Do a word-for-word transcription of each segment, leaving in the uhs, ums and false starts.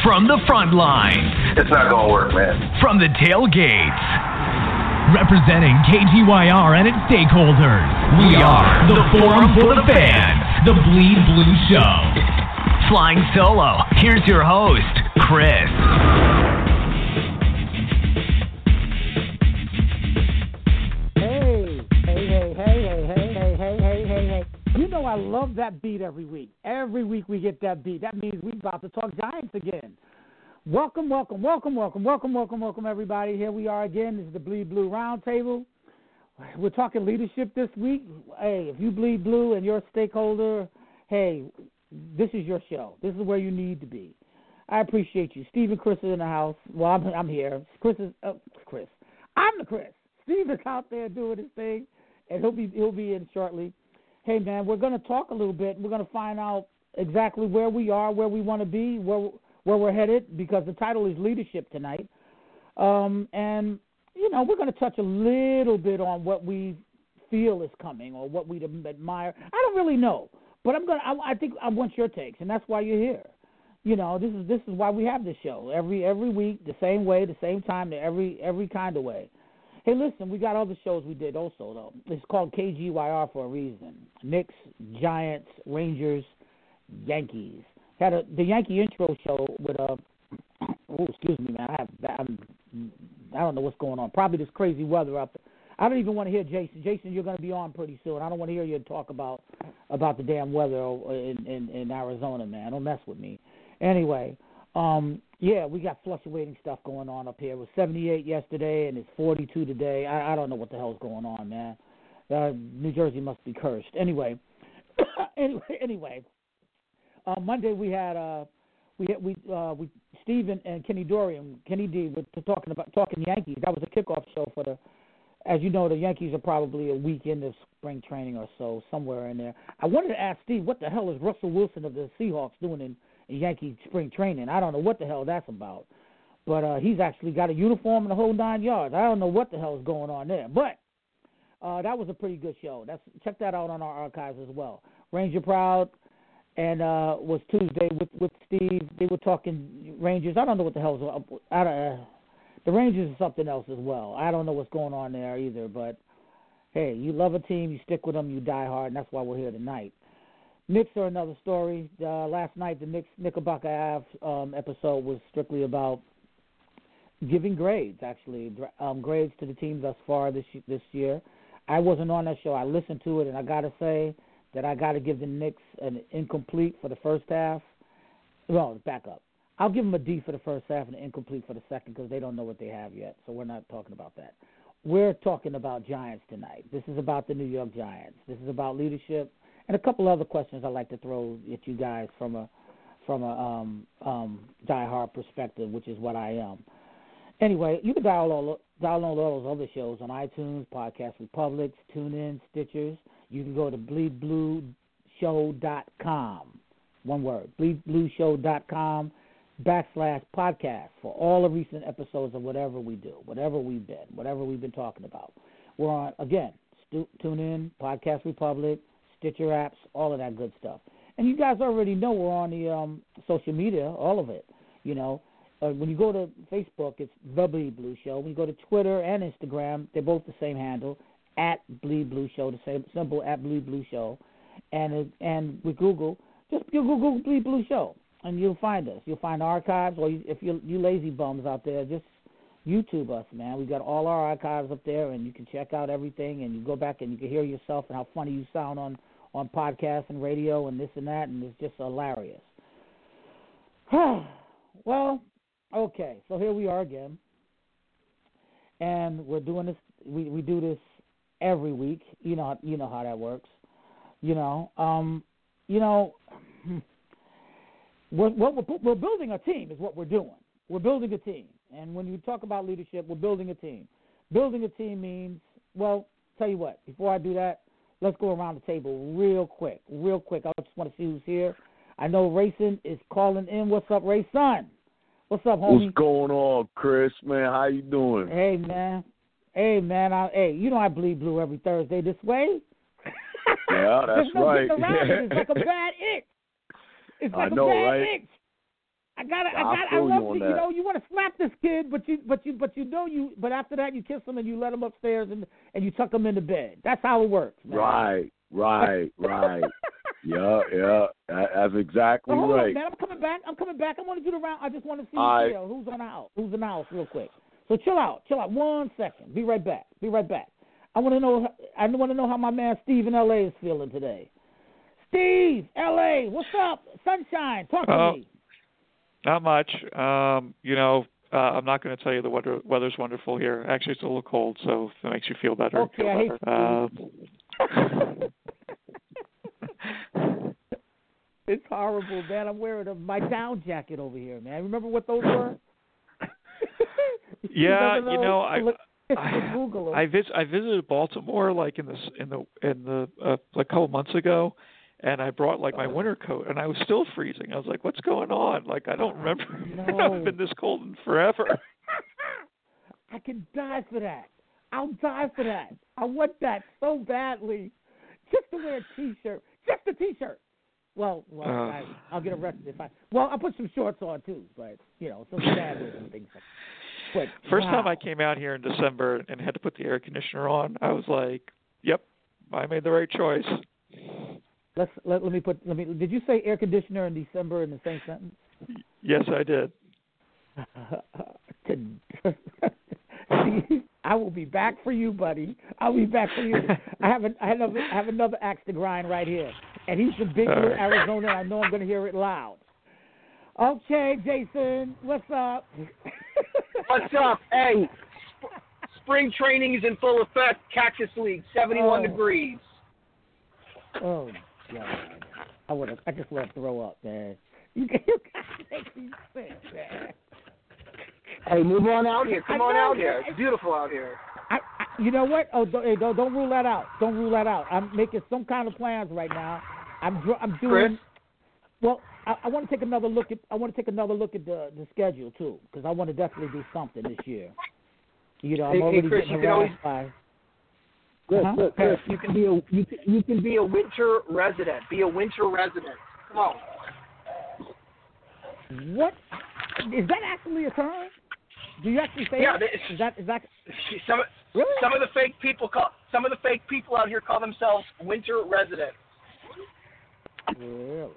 From the front lines. It's not going to work, man. From the tailgates. Representing K G Y R and its stakeholders. We are the Forum for the Fans. The Bleed Blue Show. Flying solo. Here's your host, Chris. I love that beat every week. Every week we get that beat. That means we're about to talk Giants again. Welcome, welcome, welcome, welcome, welcome, welcome, welcome, everybody. Here we are again. This is the Bleed Blue Roundtable. We're talking leadership this week. Hey, if you bleed blue and you're a stakeholder, hey, this is your show. This is where you need to be. I appreciate you. Steve and Chris are in the house. Well, I'm, I'm here. Chris is uh, Chris. I'm the Chris. Steve is out there doing his thing, and he'll be he'll be in shortly. Hey, man, we're going to talk a little bit. We're going to find out exactly where we are, where we want to be, where where we're headed, because the title is Leadership tonight. Um, and, you know, we're going to touch a little bit on what we feel is coming or what we admire. I don't really know, but I'm going to, I, I think I want your takes, and that's why you're here. You know, this is this is why we have this show every every week, the same way, the same time, every every kind of way. Hey, listen, we got other shows we did also, though. It's called K G Y R for a reason. Knicks, Giants, Rangers, Yankees. Had a, the Yankee intro show with a, oh, excuse me, man. I have, I'm, I don't know what's going on. Probably this crazy weather up there. I don't even want to hear Jason. Jason, you're going to be on pretty soon. I don't want to hear you talk about about the damn weather in, in, in Arizona, man. Don't mess with me. Anyway, um, yeah, we got fluctuating stuff going on up here. It was seventy-eight yesterday, and it's forty-two today. I, I don't know what the hell's going on, man. Uh, New Jersey must be cursed. Anyway, anyway, anyway. Uh, Monday we had uh, we had, we uh, we Steve and, and Kenny Dorian, Kenny D, were talking about talking Yankees. That was a kickoff show for the. As you know, the Yankees are probably a week into spring training or so, somewhere in there. I wanted to ask Steve, what the hell is Russell Wilson of the Seahawks doing in Yankee spring training? I don't know what the hell that's about. But uh, he's actually got a uniform and the whole nine yards. I don't know what the hell is going on there. But uh, that was a pretty good show. That's check that out on our archives as well. Ranger Proud and uh, was Tuesday with, with Steve. They were talking Rangers. I don't know what the hell's up. I don't, uh, the Rangers is something else as well. I don't know what's going on there either. But, hey, you love a team, you stick with them, you die hard, and that's why we're here tonight. Knicks are another story. Uh, last night, the Knicks Knickerbocker Ave um, episode was strictly about giving grades, actually, um, grades to the team thus far this this year. I wasn't on that show. I listened to it, and I got to say that I got to give the Knicks an incomplete for the first half. Well, back up. I'll give them a D for the first half and an incomplete for the second because they don't know what they have yet, so we're not talking about that. We're talking about Giants tonight. This is about the New York Giants. This is about leadership. And a couple other questions I'd like to throw at you guys from a from a um, um, diehard perspective, which is what I am. Anyway, you can download download all those other shows on iTunes, Podcast Republic, TuneIn, Stitchers. You can go to bleed blue show dot com. One word, bleed blue show dot com backslash podcast for all the recent episodes of whatever we do, whatever we've been, whatever we've been talking about. We're on, again, stu- TuneIn, Podcast Republic, Stitcher apps, all of that good stuff. And you guys already know we're on the um, social media, all of it. You know, uh, when you go to Facebook, it's The Bleed Blue Show. When you go to Twitter and Instagram, they're both the same handle, at Bleed Blue Show, the same symbol, at Bleed Blue Show. And uh, and with Google, just you Google Bleed Blue Show, and you'll find us. You'll find archives, or you, if you're you lazy bums out there, just YouTube us, man. We got all our archives up there, and you can check out everything, and you go back and you can hear yourself and how funny you sound on, on podcasts and radio and this and that, and it's just hilarious. Well, okay, so here we are again, and we're doing this. We we do this every week. You know you know how that works. You know, um, you know, we're, we're we're building a team is what we're doing. We're building a team. And when you talk about leadership, we're building a team. Building a team means, well, tell you what, before I do that, let's go around the table real quick, real quick. I just want to see who's here. I know Rayson is calling in. What's up, Rayson? What's up, homie? What's going on, Chris, man? How you doing? Hey, man. Hey, man. I, hey, you know I bleed blue every Thursday this way. Yeah, that's no right. Around it. It's like a bad itch. It's like I know, a bad right? itch. I gotta, I I gotta, I feel you love on you. that. You know, you want to slap this kid, but you, but you, but you know you. But after that, you kiss him and you let him upstairs and and you tuck him into bed. That's how it works, man. Right, right, right. Yeah, yeah. That, that's exactly Well, hold right. on, man. I'm coming back. I'm coming back. I want to do the round. I just want to see All right. you who's on the house. Who's in the house, real quick. So chill out, chill out. One second. Be right back. Be right back. I want to know. I want to know how my man Steve in L A is feeling today. Steve, L A, what's up? Sunshine, talk to Uh, me. Not much. Um, you know, uh, I'm not going to tell you the weather, weather's wonderful here. Actually, it's a little cold, so if that makes you feel better. Okay, feel I hate better. Um, It's horrible, man. I'm wearing a, my down jacket over here, man. Remember what those were? yeah, Remember you those? know, I Look, I, Google them. I, vis- I visited Baltimore like in the s- in the in the uh, like a couple months ago, and I brought like my winter coat, and I was still freezing. I was like, "What's going on?" Like I don't remember. No. I've been this cold in forever. I can die for that. I'll die for that. I want that so badly. Just to wear a T-shirt. Just a T-shirt. Well, well, Uh. I, I'll get arrested if I. Well, I'll put some shorts on too, but you know, some sandals and things like that. But, First wow. time I came out here in December and had to put the air conditioner on, I was like, "Yep, I made the right choice." Let's let, let me put let me. Did you say air conditioner in December in the same sentence? Yes, I did. See, I will be back for you, buddy. I'll be back for you. I have, a, I have, another, I have another axe to grind right here, and he's from Big Blue, All right. Arizona. And I know I'm going to hear it loud. Okay, Jason, what's up? What's up? Hey, sp- spring training is in full effect. Cactus League, seventy-one Oh. degrees. Oh God, I would have. I just want to throw up, man. You can, you gotta make me sick, man. Hey, move on out here. Come I on know, out here. man. It's beautiful out here. I, I, you know what? Oh, don't, hey, don't, don't rule that out. Don't rule that out. I'm making some kind of plans right now. I'm, dr- I'm doing. Chris? Well, I, I want to take another look at. I want to take another look at the the schedule too, because I want to definitely do something this year. You know, I'm Hey, hey, already Chris, getting you can harassed by. Chris, Uh-huh. Chris, Chris, you can be a you can, you can be a winter resident. Be a winter resident. Come on. What is that actually a term? Do you actually say Yeah, that? it's- Is that is that Some really? some of the fake people call some of the fake people out here call themselves winter residents. Really?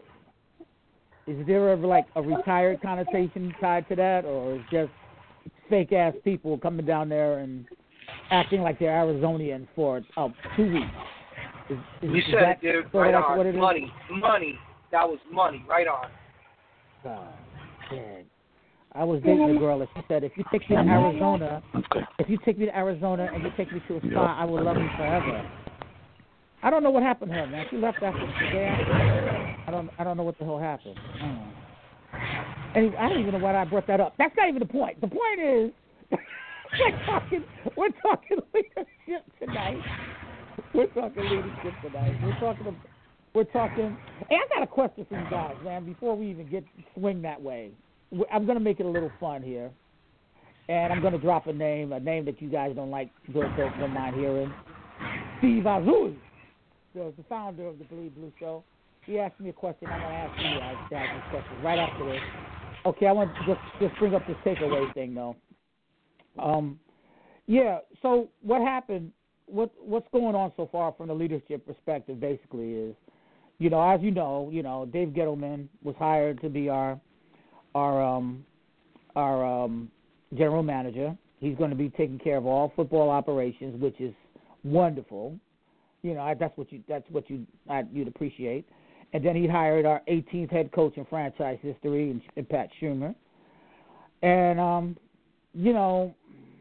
Is there ever like a retired connotation tied to that, or is just fake ass people coming down there and acting like they're Arizonians for uh, two weeks? Is, is, You is said that it, dude. sort Right of like on. what it is? Money, money. That was money. Right on. Oh, man. I was dating a girl and she said, if you take me to Arizona, if you take me to Arizona and you take me to a spot, I will love you forever. I don't know what happened to her, man. She left after the day after. I don't, I don't know what the hell happened. I don't know. And I don't even know why I brought that up. That's not even the point. The point is, we're talking, we're talking leadership tonight. We're talking leadership tonight. We're talking, we're talking. Hey, I got a question for you guys, man. Before we even get swing that way, I'm going to make it a little fun here, and I'm going to drop a name, a name that you guys don't like, don't, don't, don't mind hearing. Steve Azul, the, the founder of the Bleed Blue Show. He asked me a question. I'm going to ask you guys to ask me a question right after this. Okay, I want to just just bring up this takeaway thing though. Um, yeah. So what happened? What what's going on so far from the leadership perspective? Basically, is you know, as you know, you know, Dave Gettleman was hired to be our our um our um general manager. He's going to be taking care of all football operations, which is wonderful. You know, I, that's what you that's what you I, you'd appreciate. And then he hired our eighteenth head coach in franchise history, in, in Pat Schumer. And um, you know,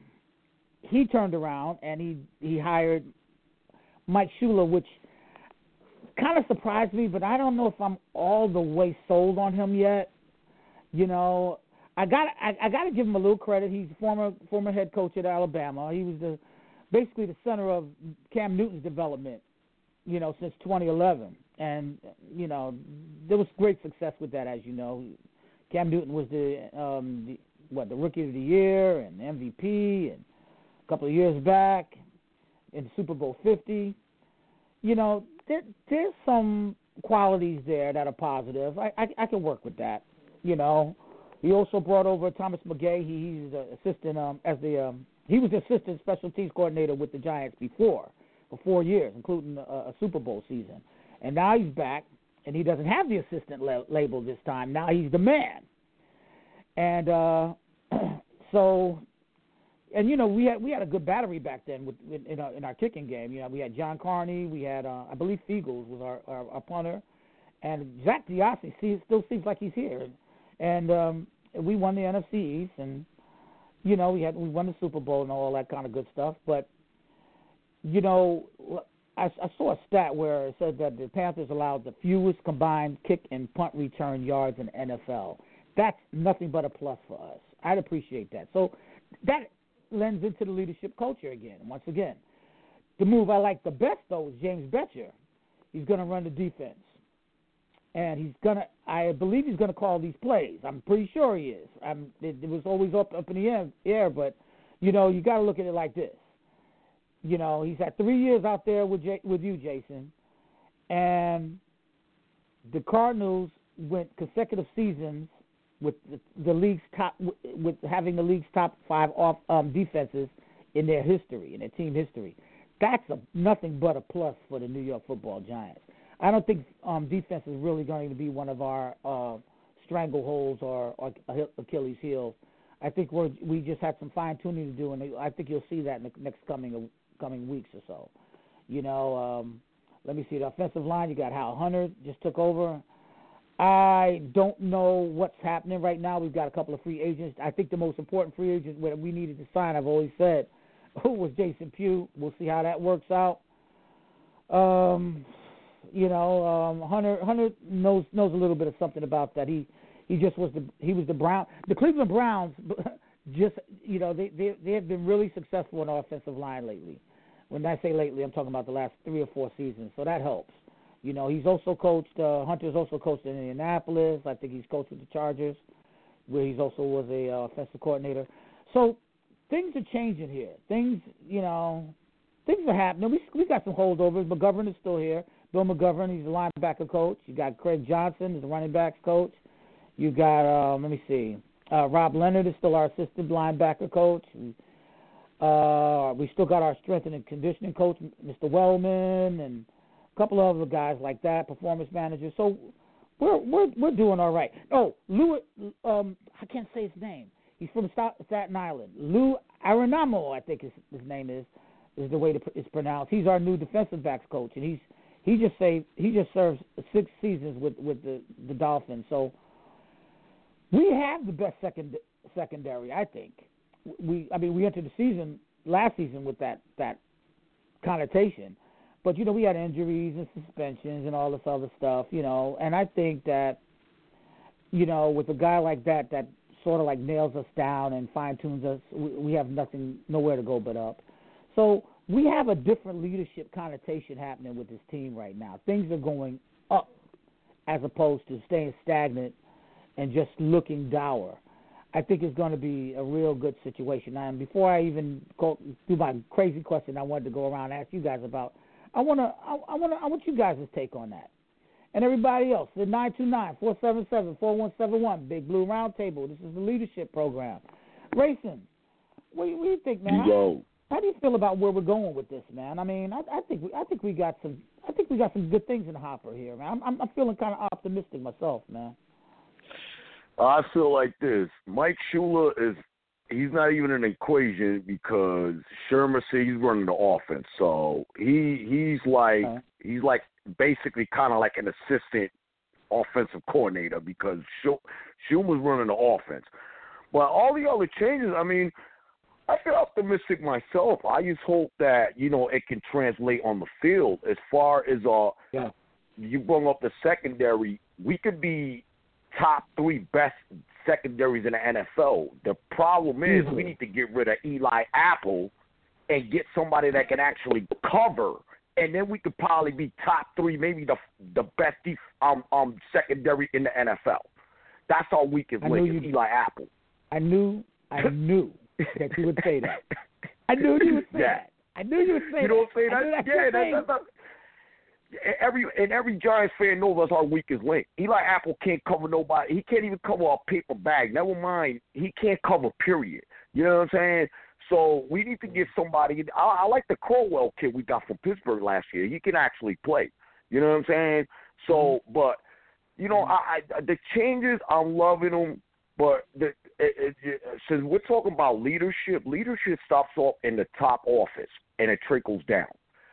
he turned around and he he hired Mike Shula, which kind of surprised me, but I don't know if I'm all the way sold on him yet. You know, I got I, I got to give him a little credit. He's former former head coach at Alabama. He was the basically the center of Cam Newton's development, you know, since twenty eleven. And, you know, there was great success with that, as you know. Cam Newton was the, um, the what, the Rookie of the Year and M V P and a couple of years back in Super Bowl fifty. You know, there, there's some qualities there that are positive. I, I, I can work with that, you know. He also brought over Thomas McGay. He, he's the assistant um, as the um, he was the assistant special teams coordinator with the Giants before for four years, including a, a Super Bowl season. And now he's back, and he doesn't have the assistant la- label this time. Now he's the man. And uh, so, and you know, we had we had a good battery back then with, with in our in our kicking game. You know, we had John Carney, we had uh, I believe Fiegels was our, our, our punter, and Zach Diossi still seems like he's here. And um, we won the N F C East, and you know, we had we won the Super Bowl and all that kind of good stuff. But you know, I, I saw a stat where it said that the Panthers allowed the fewest combined kick and punt return yards in the N F L. That's nothing but a plus for us. I'd appreciate that. So that lends into the leadership culture again. Once again, the move I like the best though is James Bettcher. He's going to run the defense. And he's gonna. I believe he's gonna call these plays. I'm pretty sure he is. I'm, it, it was always up up in the air, air, but you know you got to look at it like this. You know, he's had three years out there with J, with you, Jason, and the Cardinals went consecutive seasons with the, the league's top, with having the league's top five off um, defenses in their history, in their team history. That's a, nothing but a plus for the New York Football Giants. I don't think um, defense is really going to be one of our uh, strangleholds or, or Achilles' heels. I think we're, we just have some fine-tuning to do, and I think you'll see that in the next coming coming weeks or so. You know, um, let me see, the offensive line, you got Hal Hunter just took over. I don't know what's happening right now. We've got a couple of free agents. I think the most important free agent that we needed to sign, I've always said, was Jason Pugh. We'll see how that works out. Um... You know, um, Hunter Hunter knows knows a little bit of something about that. He he just was the he was the Brown the Cleveland Browns. Just you know they they they have been really successful in the offensive line lately. When I say lately, I'm talking about the last three or four seasons. So that helps. You know, he's also coached. Uh, Hunter's also coached in Indianapolis. I think he's coached with the Chargers, where he's also was a uh, offensive coordinator. So things are changing here. Things you know, things are happening. We we got some holdovers. McGovern is still here. Bill McGovern, he's a linebacker coach. You got Craig Johnson, he's a running backs coach. You got, um, let me see, uh, Rob Leonard is still our assistant linebacker coach. Uh, we still got our strength and conditioning coach, Mister Wellman, and a couple of other guys like that, performance managers. So we're we're we're doing all right. Oh, Lou, um, I can't say his name. He's from Staten Island. Lou Arenamo, I think his, his name is, is the way it's pronounced. He's our new defensive backs coach, and he's He just saved, he just served six seasons with, with the, the Dolphins. So we have the best second secondary, I think. We I mean we entered the season last season with that, that connotation. But you know, we had injuries and suspensions and all this other stuff, you know, and I think that, you know, with a guy like that that sort of like nails us down and fine tunes us, we, we have nothing nowhere to go but up. So we have a different leadership connotation happening with this team right now. Things are going up as opposed to staying stagnant and just looking dour. I think it's going to be a real good situation. Now, and before I even go do my crazy question, I wanted to go around and ask you guys about. I want to. I, I want to. I want you guys' take on that, and everybody else. The nine two nine, four seven seven, four one seven one, Big Blue Roundtable. This is the leadership program. Racing, what, what do you think, man? Yo. How do you feel about where we're going with this, man? I mean, I, I think we, I think we got some, I think we got some good things in the hopper here, man. I'm, I'm feeling kind of optimistic myself, man. I feel like this. Mike Shula is, he's not even an equation because Shermer said he's running the offense, so he he's like uh-huh. he's like basically kind of like an assistant offensive coordinator because Schumer's running the offense. But all the other changes, I mean. I feel optimistic myself. I just hope that, you know, it can translate on the field. As far as uh, yeah. you brought up the secondary, we could be top three best secondaries in the N F L. The problem is mm-hmm. we need to get rid of Eli Apple and get somebody that can actually cover, and then we could probably be top three, maybe the the best def- um, um secondary in the N F L. That's all we can link is Eli Apple. I knew, I knew. that you would say that. I knew you would say yeah. that. I knew you would say you that. You don't say that? that yeah, that's, that's, every and every Giants fan knows that's our weakest link. Eli Apple can't cover nobody. He can't even cover a paper bag. Never mind, he can't cover. Period. You know what I'm saying? So we need to get somebody. I, I like the Crowell kid we got from Pittsburgh last year. He can actually play. You know what I'm saying? So, but you know, I, I the changes, I'm loving them. But the, it, it, since we're talking about leadership, leadership stops off in the top office and it trickles down.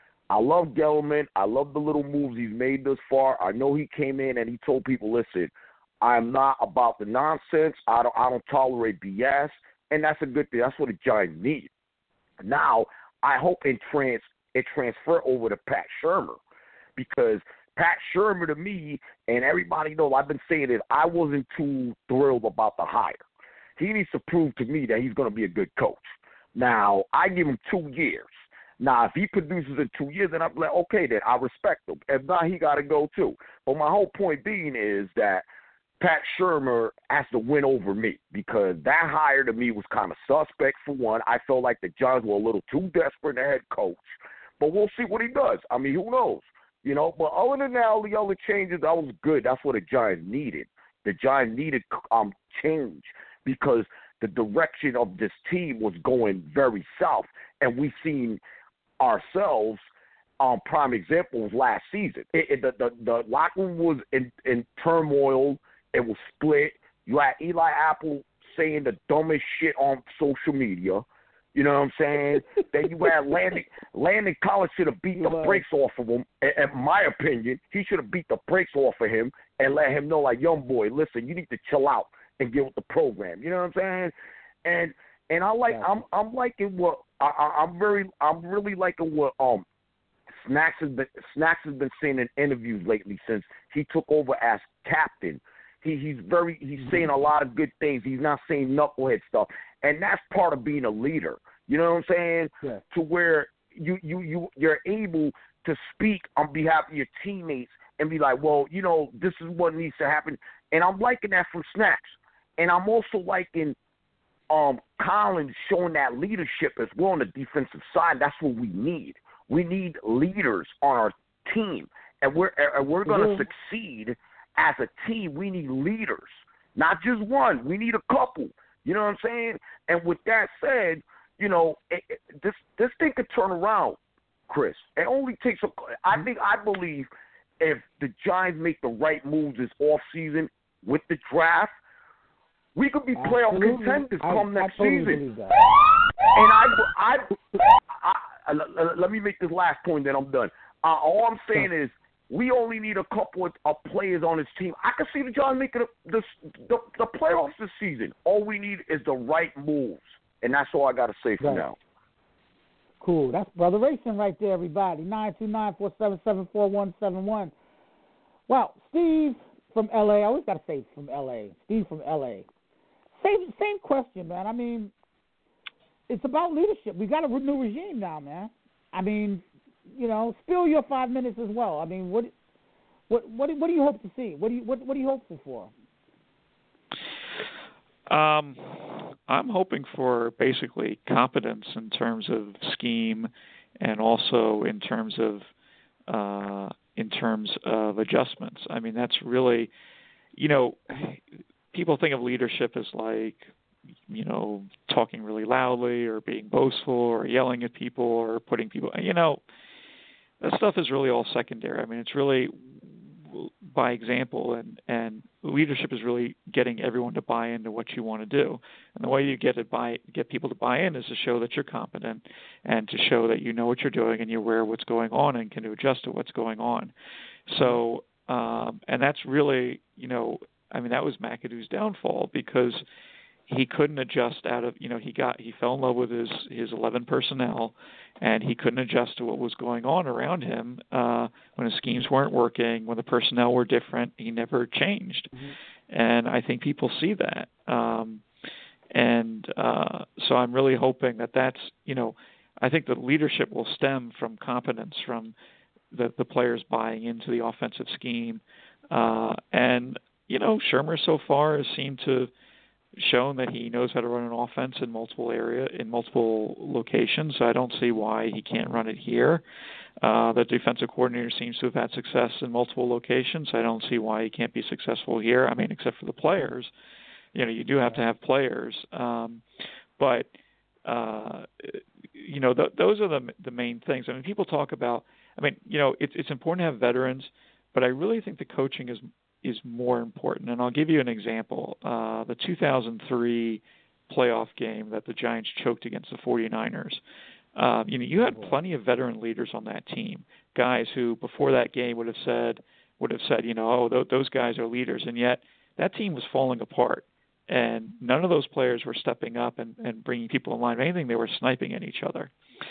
I love Gelman. I love the little moves he's made thus far. I know he came in and he told people, listen, I'm not about the nonsense. I don't I don't tolerate B S, and that's a good thing. That's what the Giants need. Now, I hope it, trans, it transfer over to Pat Shurmur, because Pat Shurmur, to me, and everybody knows, I've been saying it, I wasn't too thrilled about the hire. He needs to prove to me that he's going to be a good coach. Now, I give him two years. Now, if he produces in two years, then I'm like, okay, then I respect him. If not, he got to go too. But my whole point being is that Pat Shurmur has to win over me, because that hire to me was kind of suspect for one. I felt like the Giants were a little too desperate in their head coach. But we'll see what he does. I mean, who knows? You know, but other than that, all the other changes, that was good. That's what the Giants needed. The Giants needed um change, because the direction of this team was going very south, and we seen ourselves um prime examples last season. It, it, the, the the locker room was in, in turmoil. It was split. You had Eli Apple saying the dumbest shit on social media. You know what I'm saying? Then you had Landon. Landon Collins should have beat the brakes off of him. In, in my opinion, he should have beat the brakes off of him and let him know, like, young boy, listen, you need to chill out and get with the program. You know what I'm saying? And and I like, I'm I'm liking what I, I, I'm very, I'm really liking what um Snacks has been Snacks has been saying in interviews lately since he took over as captain. He, he's very he's saying a lot of good things. He's not saying knucklehead stuff, and that's part of being a leader. You know what I'm saying? Yeah. To where you you you you're able to speak on behalf of your teammates and be like, well, you know, this is what needs to happen. And I'm liking that from Snacks, and I'm also liking um Collins showing that leadership as well on the defensive side. That's what we need. We need leaders on our team, and we're and we're going to mm-hmm. succeed. As a team, we need leaders, not just one. We need a couple. You know what I'm saying? And with that said, you know, it, it, this this thing could turn around, Chris. It only takes a. I think I believe if the Giants make the right moves this offseason with the draft, we could be playoff Absolutely. contenders come I, next I totally season. That. And I, I, I, I, let me make this last point, then I'm done. Uh, all I'm saying is, we only need a couple of, of players on this team. I can see the Giants making the, the, the, the playoffs this season. All we need is the right moves, and that's all I got to say for right. now. Cool. That's Brother Racing right there, everybody. nine two nine, four seven seven, four one seven one. Well, Steve from L A. I always got to say from L A. Steve from L A. Same, same question, man. I mean, it's about leadership. We got a new regime now, man. I mean, you know, spill your five minutes as well. I mean, what, what, what, what do you hope to see? What do you, what, what are you hopeful for? Um, I'm hoping for basically competence in terms of scheme, and also in terms of, uh, in terms of adjustments. I mean, that's really, you know, people think of leadership as like, you know, talking really loudly or being boastful or yelling at people or putting people, you know. That stuff is really all secondary. I mean, it's really by example, and, and leadership is really getting everyone to buy into what you want to do. And the way you get it buy get people to buy in is to show that you're competent, and to show that you know what you're doing and you're aware of what's going on and can adjust to what's going on. So, um, and that's really, you know, I mean, that was McAdoo's downfall, because he couldn't adjust out of, you know, he got, he fell in love with his, his eleven personnel, and he couldn't adjust to what was going on around him uh, when his schemes weren't working, when the personnel were different. He never changed. Mm-hmm. And I think people see that. Um, and uh, so I'm really hoping that that's, you know, I think the leadership will stem from competence, from the, the players buying into the offensive scheme. Uh, and, you know, Shurmur so far has seemed to, shown that he knows how to run an offense in multiple area in multiple locations. So I don't see why he can't run it here. Uh, the defensive coordinator seems to have had success in multiple locations. I don't see why he can't be successful here. I mean, except for the players. You know, you do have to have players. Um, but, uh, you know, th- those are the the main things. I mean, people talk about, I mean, you know, it's it's important to have veterans, but I really think the coaching is is more important. And I'll give you an example. Uh, the two thousand three playoff game that the Giants choked against the 49ers. Uh, you know, you had plenty of veteran leaders on that team, guys who before that game would have said, would have said, you know, oh, th- those guys are leaders. And yet that team was falling apart. And none of those players were stepping up and, and bringing people in line. If anything, they were sniping at each other.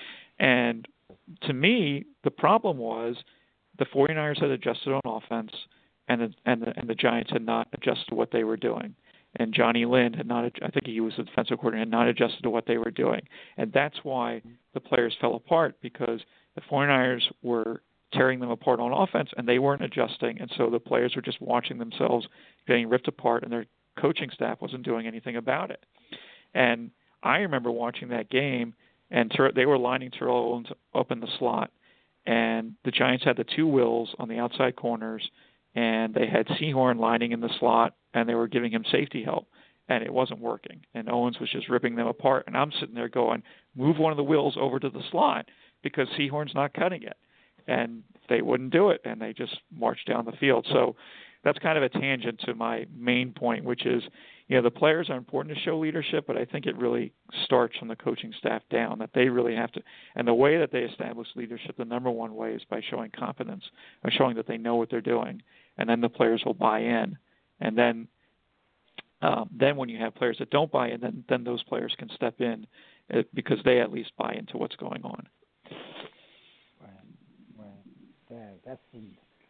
And to me, the problem was the 49ers had adjusted on offense, and the, and the, and the Giants had not adjusted to what they were doing. And Johnny Lynn had not, I think he was the defensive coordinator, had not adjusted to what they were doing. And that's why the players fell apart, because the 49ers were tearing them apart on offense, and they weren't adjusting. And so the players were just watching themselves getting ripped apart, and their coaching staff wasn't doing anything about it. And I remember watching that game, and Ter- they were lining Terrell Owens up in the slot, and the Giants had the two wills on the outside corners, and they had Sehorn lining in the slot, and they were giving him safety help, and it wasn't working. And Owens was just ripping them apart, and I'm sitting there going, move one of the wills over to the slot because Sehorn's not cutting it. And they wouldn't do it, and they just marched down the field. So that's kind of a tangent to my main point, which is, you know, the players are important to show leadership, but I think it really starts from the coaching staff down, that they really have to. And the way that they establish leadership, the number one way is by showing competence, or showing that they know what they're doing, and then the players will buy in. And then um, then when you have players that don't buy in, then, then those players can step in uh, because they at least buy into what's going on. Right, right. Yeah, that's some,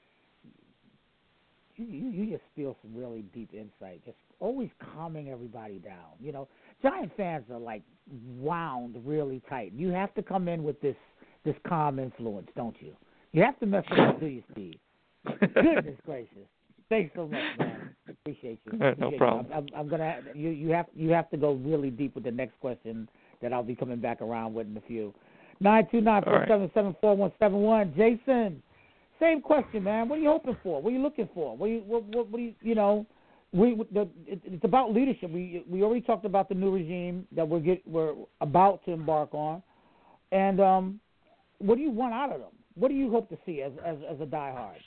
you, you, you just feel some really deep insight, just always calming everybody down. You know, Giant fans are like wound really tight. You have to come in with this, this calm influence, don't you? You have to mess with it, do you, Steve? Goodness gracious. Thanks so much, man. Appreciate you. Appreciate no problem. You. I'm, I'm gonna. You, you have you have to go really deep with the next question that I'll be coming back around with in a few. Nine two nine four seven seven four one seven one. Jason, same question, man. What are you hoping for? What are you looking for? What do you what what, what do you you know? We the it, it's about leadership. We we already talked about the new regime that we're get we're about to embark on, and um, what do you want out of them? What do you hope to see as as, as a diehard?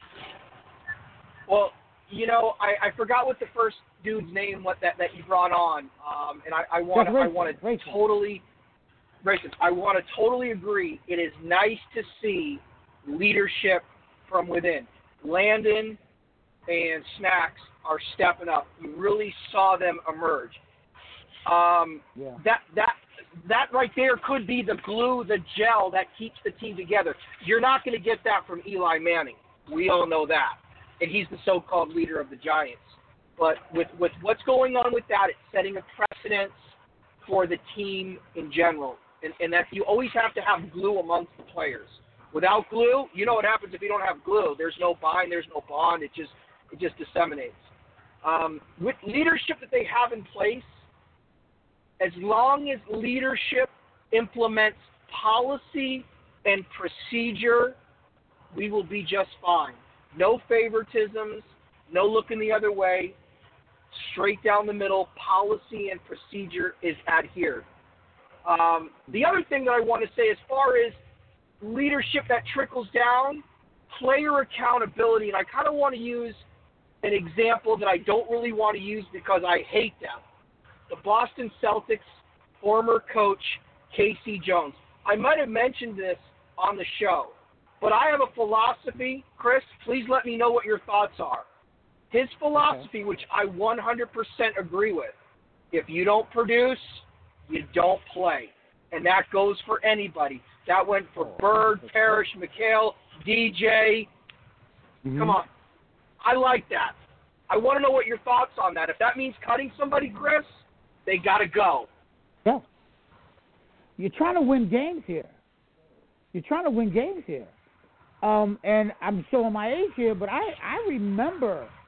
Well, you know, I, I forgot what the first dude's name what that, that you brought on, um, and I, I want I want to totally, racist. I want to totally agree. It is nice to see leadership from within. Landon and Snacks are stepping up. You really saw them emerge. Um, yeah. That that that right there could be the glue, the gel that keeps the team together. You're not going to get that from Eli Manning. We all know that. And he's the so-called leader of the Giants. But with, with what's going on with that, it's setting a precedence for the team in general. And, and that you always have to have glue amongst the players. Without glue, you know what happens if you don't have glue. There's no bind, there's no bond. It just it just disseminates. Um, with leadership that they have in place, as long as leadership implements policy and procedure, we will be just fine. No favoritisms, no looking the other way, straight down the middle, policy and procedure is adhered. Um, the other thing that I want to say as far as leadership that trickles down, player accountability, and I kind of want to use an example that I don't really want to use because I hate them. The Boston Celtics former coach, K C Jones. I might have mentioned this on the show. But I have a philosophy, Chris, please let me know what your thoughts are. His philosophy, okay. which I one hundred percent agree with, if you don't produce, you don't play. And that goes for anybody. That went for oh, Bird, Parrish, McHale, D J. Mm-hmm. Come on. I like that. I want to know what your thoughts on that. If that means cutting somebody, Chris, they got to go. Yeah. You're trying to win games here. You're trying to win games here. Um, and I'm showing my age here, but I, I remember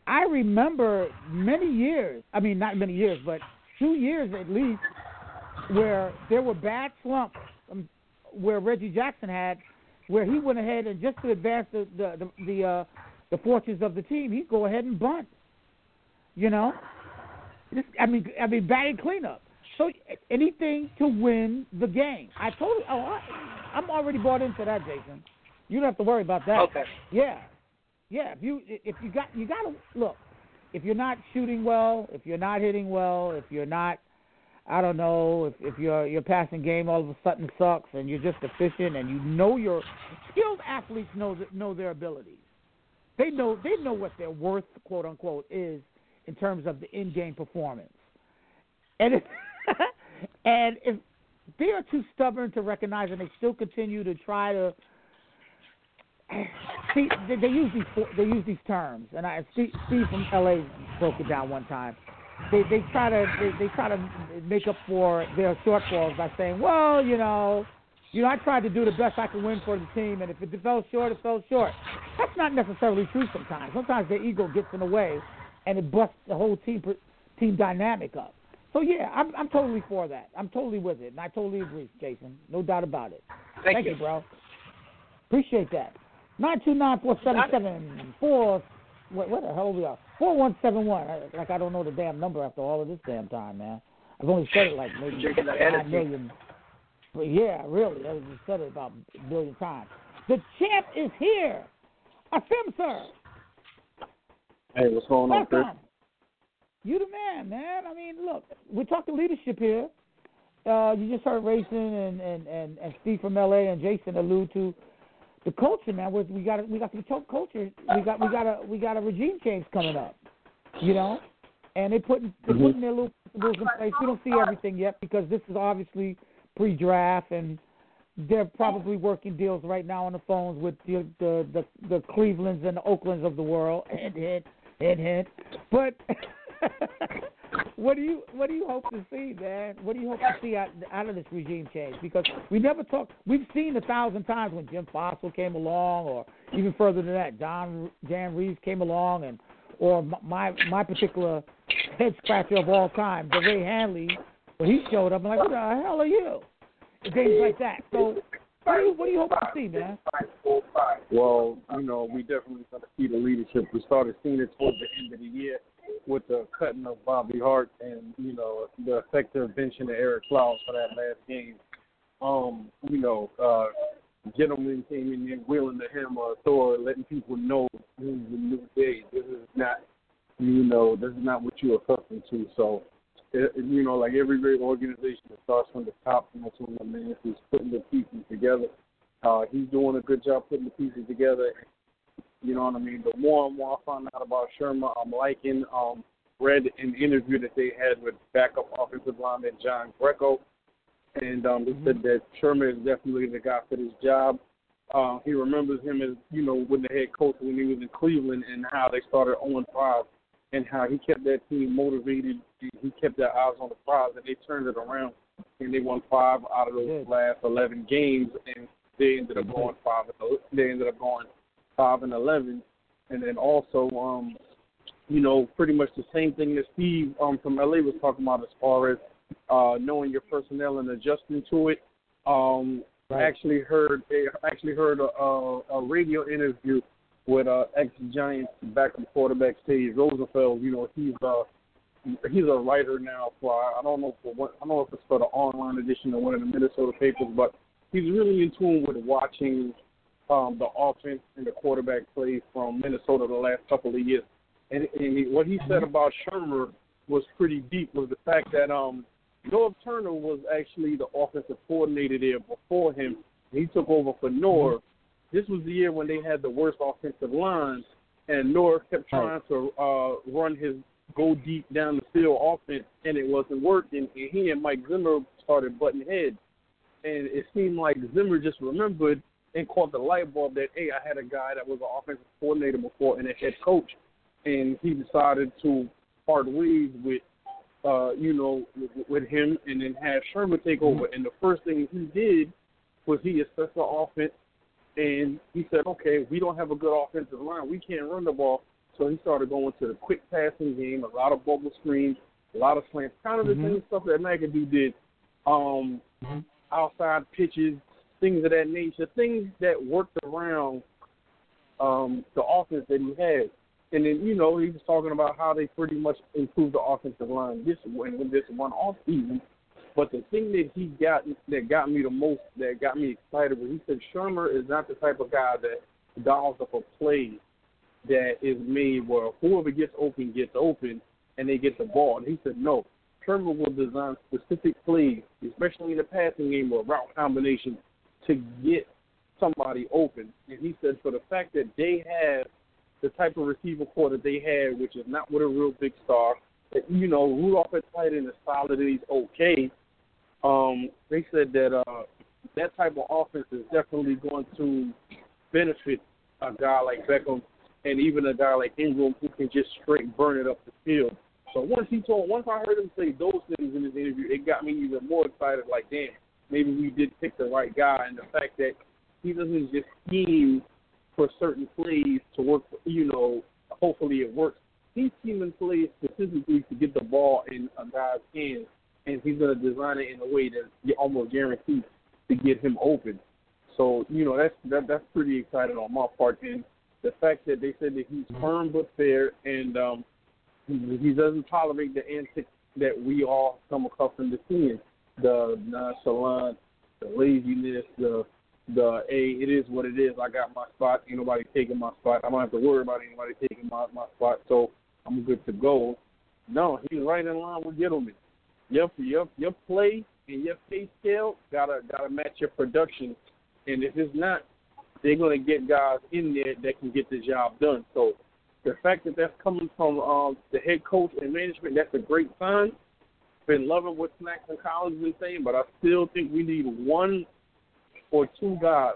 I remember many years, I mean, not many years, but two years at least, where there were bad slumps um, where Reggie Jackson had, where he went ahead and just to advance the the the, the, uh, the fortunes of the team, he'd go ahead and bunt. You know? Just, I mean, I mean, batting cleanup. So anything to win the game. I told you, oh, I, I'm already bought into that, Jason. You don't have to worry about that. Okay. Yeah. Yeah, if you if you got you got to look, if you're not shooting well, if you're not hitting well, if you're not, I don't know, if if your your passing game all of a sudden sucks and you're just efficient and you know your skilled athletes know know their abilities. They know they know what their worth, quote unquote, is in terms of the in-game performance. And if and if they are too stubborn to recognize and they still continue to try to see, they, they use these they use these terms, and I Steve, Steve from L A broke it down one time. They they try to they, they try to make up for their shortfalls by saying, well, you know, you know, I tried to do the best I could win for the team, and if it fell short, it fell short. That's not necessarily true. Sometimes, sometimes their ego gets in the way, and it busts the whole team team dynamic up. So yeah, I'm I'm totally for that. I'm totally with it, and I totally agree, Jason. No doubt about it. Thank, Thank you. you, bro. Appreciate that. Nine two nine four seven seven four. What, what the hell are we are? Four one seven one. Like I don't know the damn number after all of this damn time, man. I've only said it like maybe nine million. But yeah, really, I just said it about a billion times. The champ is here. Affirm, sir. Hey, what's going on, Chris? You the man, man. I mean, look, we're talking leadership here. Uh, you just heard Rayson and, and, and, and Steve from L A and Jason allude to the culture, man. We we got we got the culture. We got we got a we got a regime change coming up, you know, and they putting they Mm-hmm. putting their little rules in place. We don't see everything yet because this is obviously pre-draft, and they're probably working deals right now on the phones with the the the, the Clevelands and the Oaklands of the world. Hint, hint, hint, hint. But what do you what do you hope to see, man? What do you hope to see out, out of this regime change? Because we never talk. We've seen a thousand times when Jim Fossil came along, or even further than that, John Jan Reeves came along, and or my my particular head scratcher of all time, Ray Hanley, when he showed up. I'm like, what the hell are you? And things like that. So what do you what do you hope to see, man? Well, you know, we definitely got to see the leadership. We started seeing it towards the end of the year with the cutting of Bobby Hart and, you know, the effective benching of Eric Flowers for that last game. Um, you know, uh, gentlemen came in there willing to hammer Thor, letting people know this is a new day. This is not, you know, this is not what you're accustomed to. So, it, you know, like every great organization, it starts from the top, and that's when the man who's putting the pieces together. Uh, he's doing a good job putting the pieces together. You know what I mean? The more and more I find out about Shermer, I'm liking, um, read an interview that they had with backup offensive lineman John Greco, and um, they said that Shermer is definitely the guy for this job. Uh, he remembers him as, you know, with the head coach when he was in Cleveland and how they started oh and five and how he kept that team motivated. He kept their eyes on the prize, and they turned it around, and they won five out of those Good. last eleven games, and they ended up going five. They ended up going five and eleven, and then also, um, you know, pretty much the same thing that Steve um, from L A was talking about as far as uh, knowing your personnel and adjusting to it. Um, Right. I actually heard actually heard a, a, a radio interview with uh, ex-Giants backup quarterback Sage Rosenfeld. You know, he's uh, he's a writer now for I don't know for what I don't know if it's for the online edition of one of the Minnesota papers, but he's really in tune with watching um, the offense and the quarterback play from Minnesota the last couple of years. And, and he, what he said about Shermer was pretty deep. Was the fact that um. Norv Turner was actually the offensive coordinator there before him. He took over for Norv. This was the year when they had the worst offensive line, and Norv kept trying to uh, run his go deep down the field offense, and it wasn't working. And he and Mike Zimmer started butting heads. And it seemed like Zimmer just remembered and caught the light bulb that, hey, I had a guy that was an offensive coordinator before and a head coach. And he decided to part ways with Uh, you know, with, with him, and then have Shermer take over. And the first thing he did was he assessed the offense, and he said, okay, we don't have a good offensive line. We can't run the ball, So he started going to the quick passing game, a lot of bubble screens, a lot of slants, kind of the mm-hmm. same stuff that McAdoo did. Um, mm-hmm. Outside pitches, things of that nature, things that worked around um, the offense that he had. And then, you know, he was talking about how they pretty much improved the offensive line this when this one off season. But the thing that he got that got me the most, that got me excited, was he said Shurmur is not the type of guy that dials up a play that is made where whoever gets open gets open and they get the ball. And he said, no, Shurmur will design specific plays, especially in the passing game or route combination, to get somebody open. And he said for the fact that they have the type of receiver core that they had, which is not with a real big star, that, you know, Rudolph at tight end is solid and he's okay. Um, they said that uh, that type of offense is definitely going to benefit a guy like Beckham and even a guy like Ingram who can just straight burn it up the field. So once he told, once I heard him say those things in his interview, it got me even more excited. Like, damn, maybe we did pick the right guy. And the fact that he doesn't just scheme for certain plays to work, you know, hopefully it works. He's scheming plays specifically to get the ball in a guy's hands, and he's going to design it in a way that's almost guaranteed to get him open. So, you know, that's that, that's pretty exciting on my part. And the fact that they said that he's firm but fair, and um, he, he doesn't tolerate the antics that we all come accustomed to seeing, the nonchalant, the laziness, the the hey, it is what it is. I got my spot. Ain't nobody taking my spot. I don't have to worry about anybody taking my, my spot, so I'm good to go. No, he's right in line with Gettleman. Your your your play and your pay scale gotta gotta match your production, and if it's not, they're gonna get guys in there that can get the job done. So the fact that that's coming from um, the head coach and management, that's a great sign. Been loving what Snacks and Collins been saying, but I still think we need one or two guys,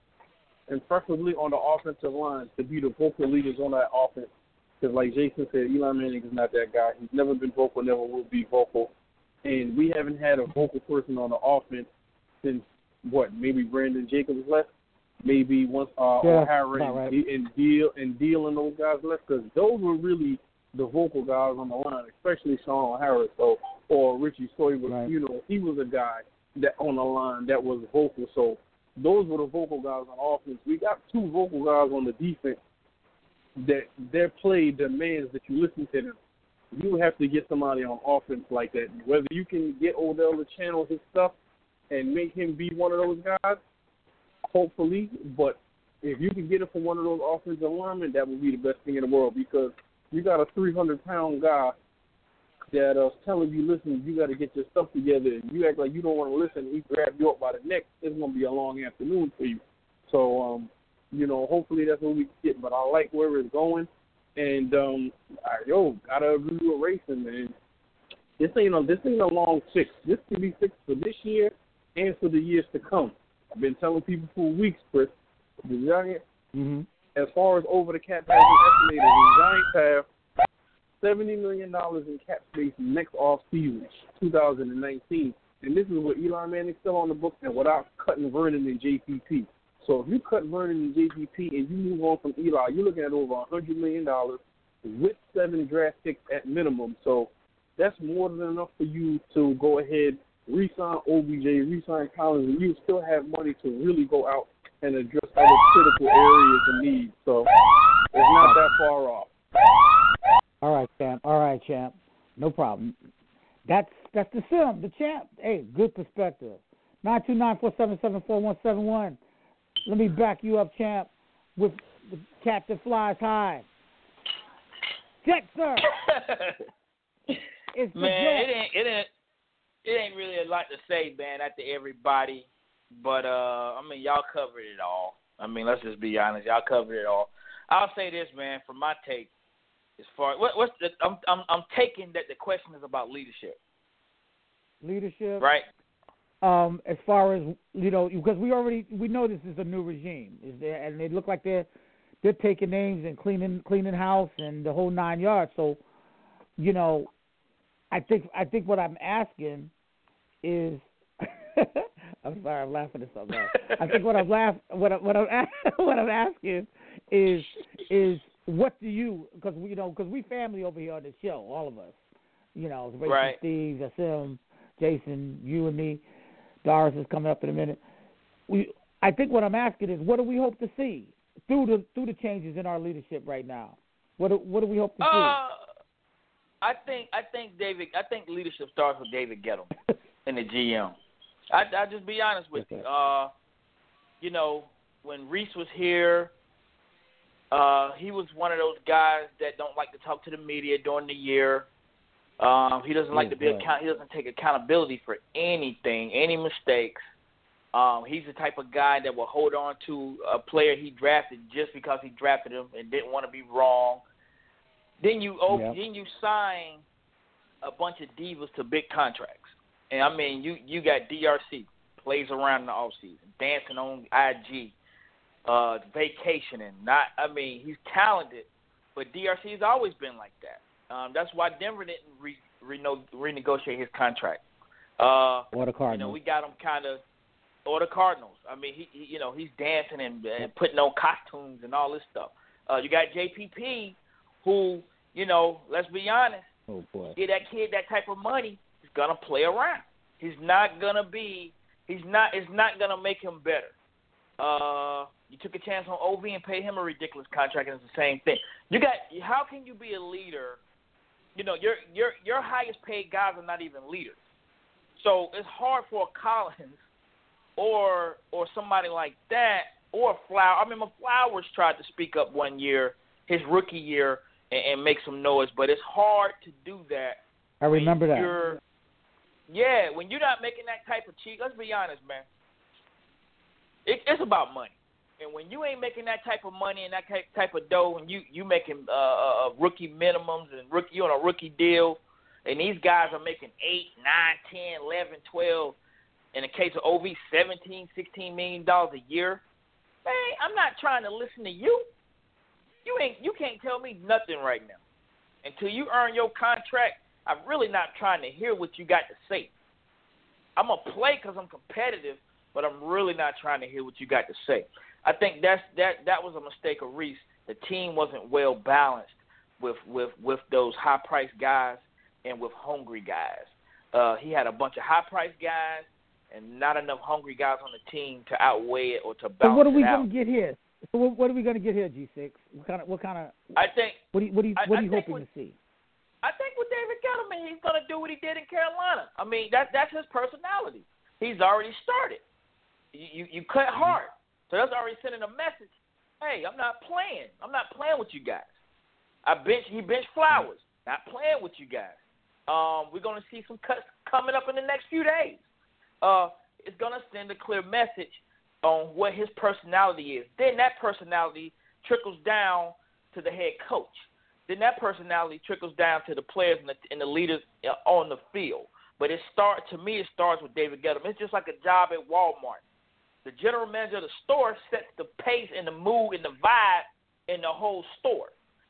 and preferably on the offensive line, to be the vocal leaders on that offense. Because like Jason said, Eli Manning is not that guy. He's never been vocal, never will be vocal. And we haven't had a vocal person on the offense since, what, maybe Brandon Jacobs left? Maybe once uh, yeah, O'Hara and, right. and Deal and Deal and those guys left, because those were really the vocal guys on the line, especially Sean O'Hara so, or Richie Sawyer. Right. You know, he was a guy that on the line that was vocal. So those were the vocal guys on offense. We got two vocal guys on the defense that their play demands that you listen to them. You have to get somebody on offense like that. Whether you can get Odell to channel his stuff and make him be one of those guys, hopefully. But if you can get it from one of those offensive linemen, that would be the best thing in the world, because you got a three hundred pound guy that uh, telling you, listen, you got to get your stuff together, and you act like you don't want to listen, he grab you up by the neck, it's going to be a long afternoon for you. So, um, you know, hopefully that's what we get, but I like where it's going. And, um, I, yo, got to agree with racing, man. This ain't, a, this ain't a long fix. This can be fixed for this year and for the years to come. I've been telling people for weeks, Chris, the Giants, mm-hmm. as far as over the cap has been estimated, the Giants have seventy million dollars in cap space next off season, two thousand nineteen. And this is with Eli Manning still on the books and without cutting Vernon and J P P. So if you cut Vernon and J P P and you move on from Eli, you're looking at over one hundred million dollars with seven draft picks at minimum. So that's more than enough for you to go ahead, re-sign O B J, re-sign Collins, and you still have money to really go out and address other critical areas of need. So it's not that far off. All right, champ. All right, champ. No problem. That's that's the sim, the champ. Hey, good perspective. nine two nine, four seven seven, four one seven one. Let me back you up, champ, with the cat that flies high. Jet, sir. It's the man, jet. it ain't it ain't it ain't really a lot to say, man, after everybody. But uh, I mean, y'all covered it all. I mean, let's just be honest, y'all covered it all. I'll say this, man, from my take. As far what, what's the, I'm I'm I'm taking that the question is about leadership. Leadership, right? Um, as far as you know, because we already we know this is a new regime, is there, and they look like they're they're taking names and cleaning cleaning house and the whole nine yards. So, you know, I think I think what I'm asking is, I'm sorry, I'm laughing at something else. I think what I'm laugh what I, what I'm what I'm asking is is. what do you? Because we, you know, because we family over here on the show, all of us. You know, Rachel, right. Steve, Asim, Jason, you and me. Doris is coming up in a minute. We, I think what I'm asking is, what do we hope to see through the through the changes in our leadership right now? What do, what do we hope to uh, see? I think I think David. I think leadership starts with David Gettleman and the G M. I I just be honest with okay. you. Uh, you know, when Reese was here, uh, he was one of those guys that don't like to talk to the media during the year. Um, he doesn't like yeah, to be right. account. He doesn't take accountability for anything, any mistakes. Um, he's the type of guy that will hold on to a player he drafted just because he drafted him and didn't want to be wrong. Then you oh, yep. then you sign a bunch of divas to big contracts, and I mean you you got D R C plays around in the offseason, dancing on I G, uh, vacationing. Not I mean he's talented, but D R C has always been like that. Um, that's why Denver didn't re, reno, renegotiate his contract. Uh, or the Cardinals. You know, we got him kind of, or the Cardinals. I mean, he, he you know, he's dancing and, and putting on costumes and all this stuff. Uh, you got J P P, who, you know, let's be honest, oh boy, get that kid that type of money, he's gonna play around. He's not gonna be, he's not, it's not gonna make him better. Uh, you took a chance on O V and paid him a ridiculous contract, and it's the same thing. You got, how can you be a leader? You know, your your your highest paid guys are not even leaders. So it's hard for a Collins or or somebody like that or a Flower. I remember Flowers tried to speak up one year, his rookie year, and, and make some noise, but it's hard to do that. I remember that. You're, yeah, when you're not making that type of cheat, let's be honest, man. It, it's about money. And when you ain't making that type of money and that type of dough, and you you making uh, uh, rookie minimums and rookie you on a rookie deal, and these guys are making eight, nine, ten, eleven, twelve, in the case of O V, seventeen, sixteen million dollars a year. Man, I'm not trying to listen to you. You ain't you can't tell me nothing right now. Until you earn your contract, I'm really not trying to hear what you got to say. I'm gonna play because I'm competitive, but I'm really not trying to hear what you got to say. I think that's that that was a mistake of Reese. The team wasn't well balanced with with, with those high priced guys and with hungry guys. Uh, he had a bunch of high priced guys and not enough hungry guys on the team to outweigh it or to balance it out. So what are we going to get here? So what, what are we going to get here, G six? What kind of what kind of? I think. What do you, what do you, what I, are you I hoping with, to see? I think with David Gettleman, he's going to do what he did in Carolina. I mean, that that's his personality. He's already started. You you, you cut hard. So that's already sending a message. Hey, I'm not playing. I'm not playing with you guys. I bench. He benched Flowers. Not playing with you guys. Um, we're going to see some cuts coming up in the next few days. Uh, it's going to send a clear message on what his personality is. Then that personality trickles down to the head coach. Then that personality trickles down to the players and the, and the leaders on the field. But it start to me, it starts with David Gettleman. It's just like a job at Walmart. The general manager of the store sets the pace and the mood and the vibe in the whole store.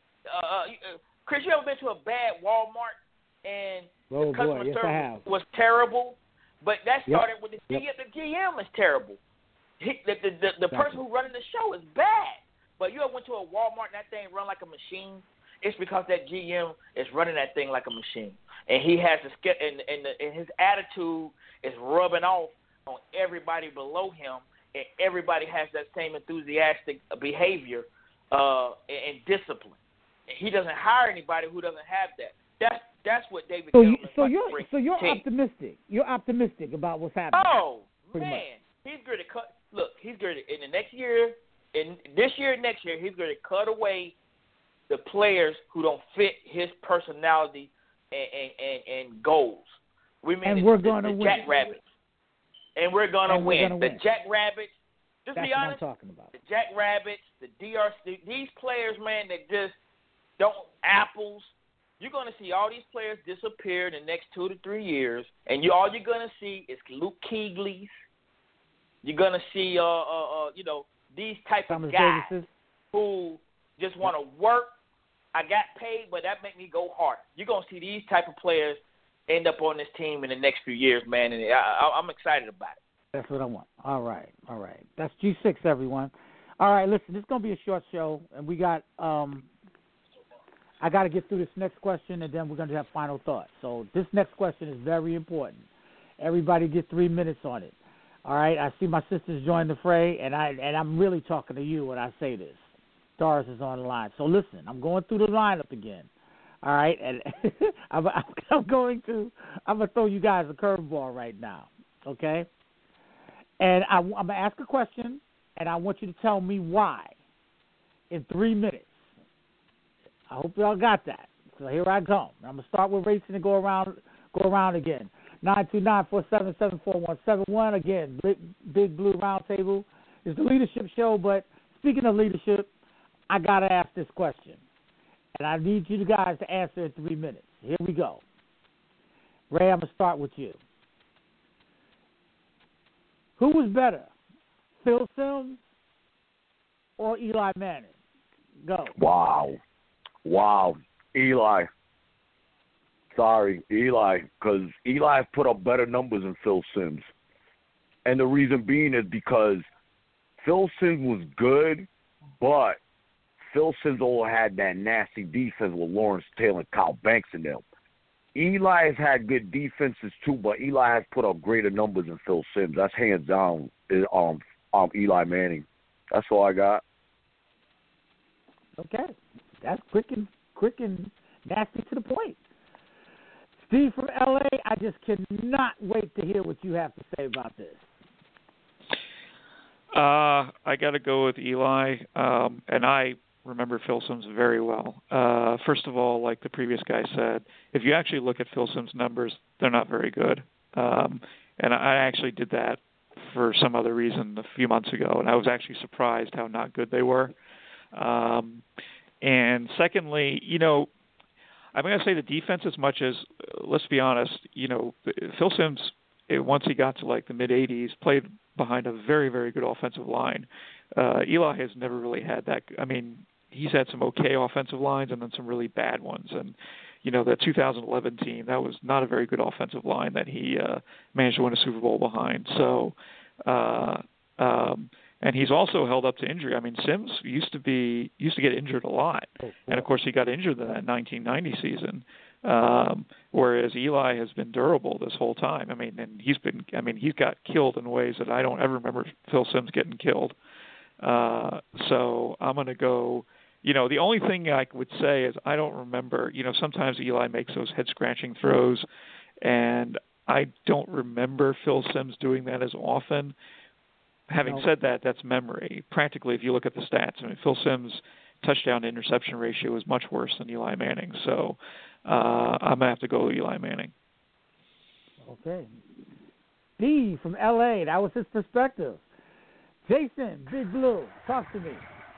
Uh, Chris, you ever been to a bad Walmart and oh, the customer boy. Yes, service was terrible? But that started yep. with the yep. G M. The G M is terrible. He, the the, the, the person who running the show is bad. But you ever went to a Walmart and that thing run like a machine? It's because that G M is running that thing like a machine, and he has to skip, and and, the, and his attitude is rubbing off on everybody below him, and everybody has that same enthusiastic behavior uh, and, and discipline. And he doesn't hire anybody who doesn't have that. That's that's what David. So you, so like you're so you're team. optimistic. You're optimistic about what's happening. Oh man, much. he's going to cut. Look, he's going to in the next year, in this year, and next year, he's going to cut away the players who don't fit his personality and and, and, and goals. We mean and the, we're the, going the to win. Jackrabbits. And we're gonna and win. We're gonna the win. Jackrabbits. Just That's be honest. What I'm talking about. The Jackrabbits, the D R C, these players, man, that just don't apples. You're gonna see all these players disappear in the next two to three years, and you all you're gonna see is Luke Kuechly's. You're gonna see, uh, uh, uh you know, these type Thomas of guys Davis's. who just want to work. I got paid, but that make me go hard. You're gonna see these type of players end up on this team in the next few years, man, and I, I, I'm excited about it. That's what I want. All right, all right. That's G six, everyone. All right, listen, this is going to be a short show, and we got um, I got to get through this next question, and then we're going to have final thoughts. So this next question is very important. Everybody get three minutes on it. All right? I see my sisters join the fray, and, I, and I'm really talking to you when I say this. Doris is on the line. So listen, I'm going through the lineup again. All right? And I'm, I'm going to I'm going to throw you guys a curveball right now. Okay? And I, I'm going to ask a question, and I want you to tell me why in three minutes. I hope y'all got that. So here I go. I'm going to start with racing and go around go around again. nine two nine, four seven seven, four one seven one. Again, Big, Big Blue Roundtable is the leadership show. But speaking of leadership, I got to ask this question. And I need you guys to answer in three minutes. Here we go. Ray, I'm going to start with you. Who was better, Phil Simms or Eli Manning? Go. Wow. Wow. Eli. Sorry, Eli, because Eli put up better numbers than Phil Simms. And the reason being is because Phil Simms was good, but Phil Simms also had that nasty defense with Lawrence Taylor and Kyle Banks in them. Eli has had good defenses too, but Eli has put up greater numbers than Phil Simms. That's hands down um, um, Eli Manning. That's all I got. Okay. That's quick and quick and nasty to the point. Steve from L A, I just cannot wait to hear what you have to say about this. Uh, I got to go with Eli, um, and I remember Phil Simms very well. Uh, first of all, like the previous guy said, if you actually look at Phil Simms' numbers, they're not very good. Um, and I actually did that for some other reason a few months ago, and I was actually surprised how not good they were. Um, and secondly, you know, I'm going to say the defense as much as, uh, let's be honest, you know, Phil Simms, it, once he got to like the mid-eighties, played behind a very, very good offensive line. Uh, Eli has never really had that. I mean, he's had some okay offensive lines and then some really bad ones. And, you know, the two thousand eleven team, that was not a very good offensive line that he uh, managed to win a Super Bowl behind. So, uh, um, and he's also held up to injury. I mean, Simms used to be used to get injured a lot, and of course he got injured in that nineteen ninety season. Um, whereas Eli has been durable this whole time. I mean, and he's been. I mean, he's got killed in ways that I don't ever remember Phil Simms getting killed. Uh, so I'm going to go. You know, the only thing I would say is I don't remember. You know, sometimes Eli makes those head scratching throws, and I don't remember Phil Simms doing that as often. Having said that, that's memory. Practically, if you look at the stats, I mean, Phil Simms' touchdown to interception ratio is much worse than Eli Manning. So uh, I'm going to have to go with Eli Manning. Okay. Steve from L A, that was his perspective. Jason, Big Blue, talk to me.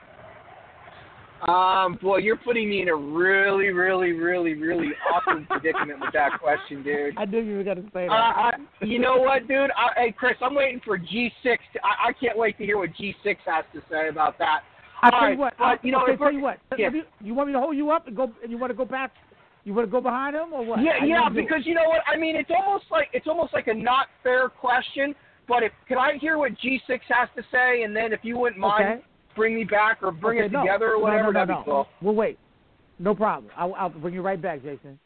Um, boy, you're putting me in a really, really, really, really awkward predicament with that question, dude. I knew you were going to say that. Uh, I, you know what, dude? I, hey, Chris, I'm waiting for G six. To, I, I can't wait to hear what G six has to say about that. I tell All you right, what. but, you know, okay, if tell you what. Yeah. You, you want me to hold you up and go? And you want to go back? You want to go behind him or what? Yeah, How yeah. you do Because it? you know what? I mean, it's almost like it's almost like a not fair question. But if can I hear what G six has to say, and then if you wouldn't mind. Okay. Bring me back or bring okay, it no. together or whatever. No, no, no, that'd no. be cool. We'll wait. No problem. I'll, I'll bring you right back, Jason.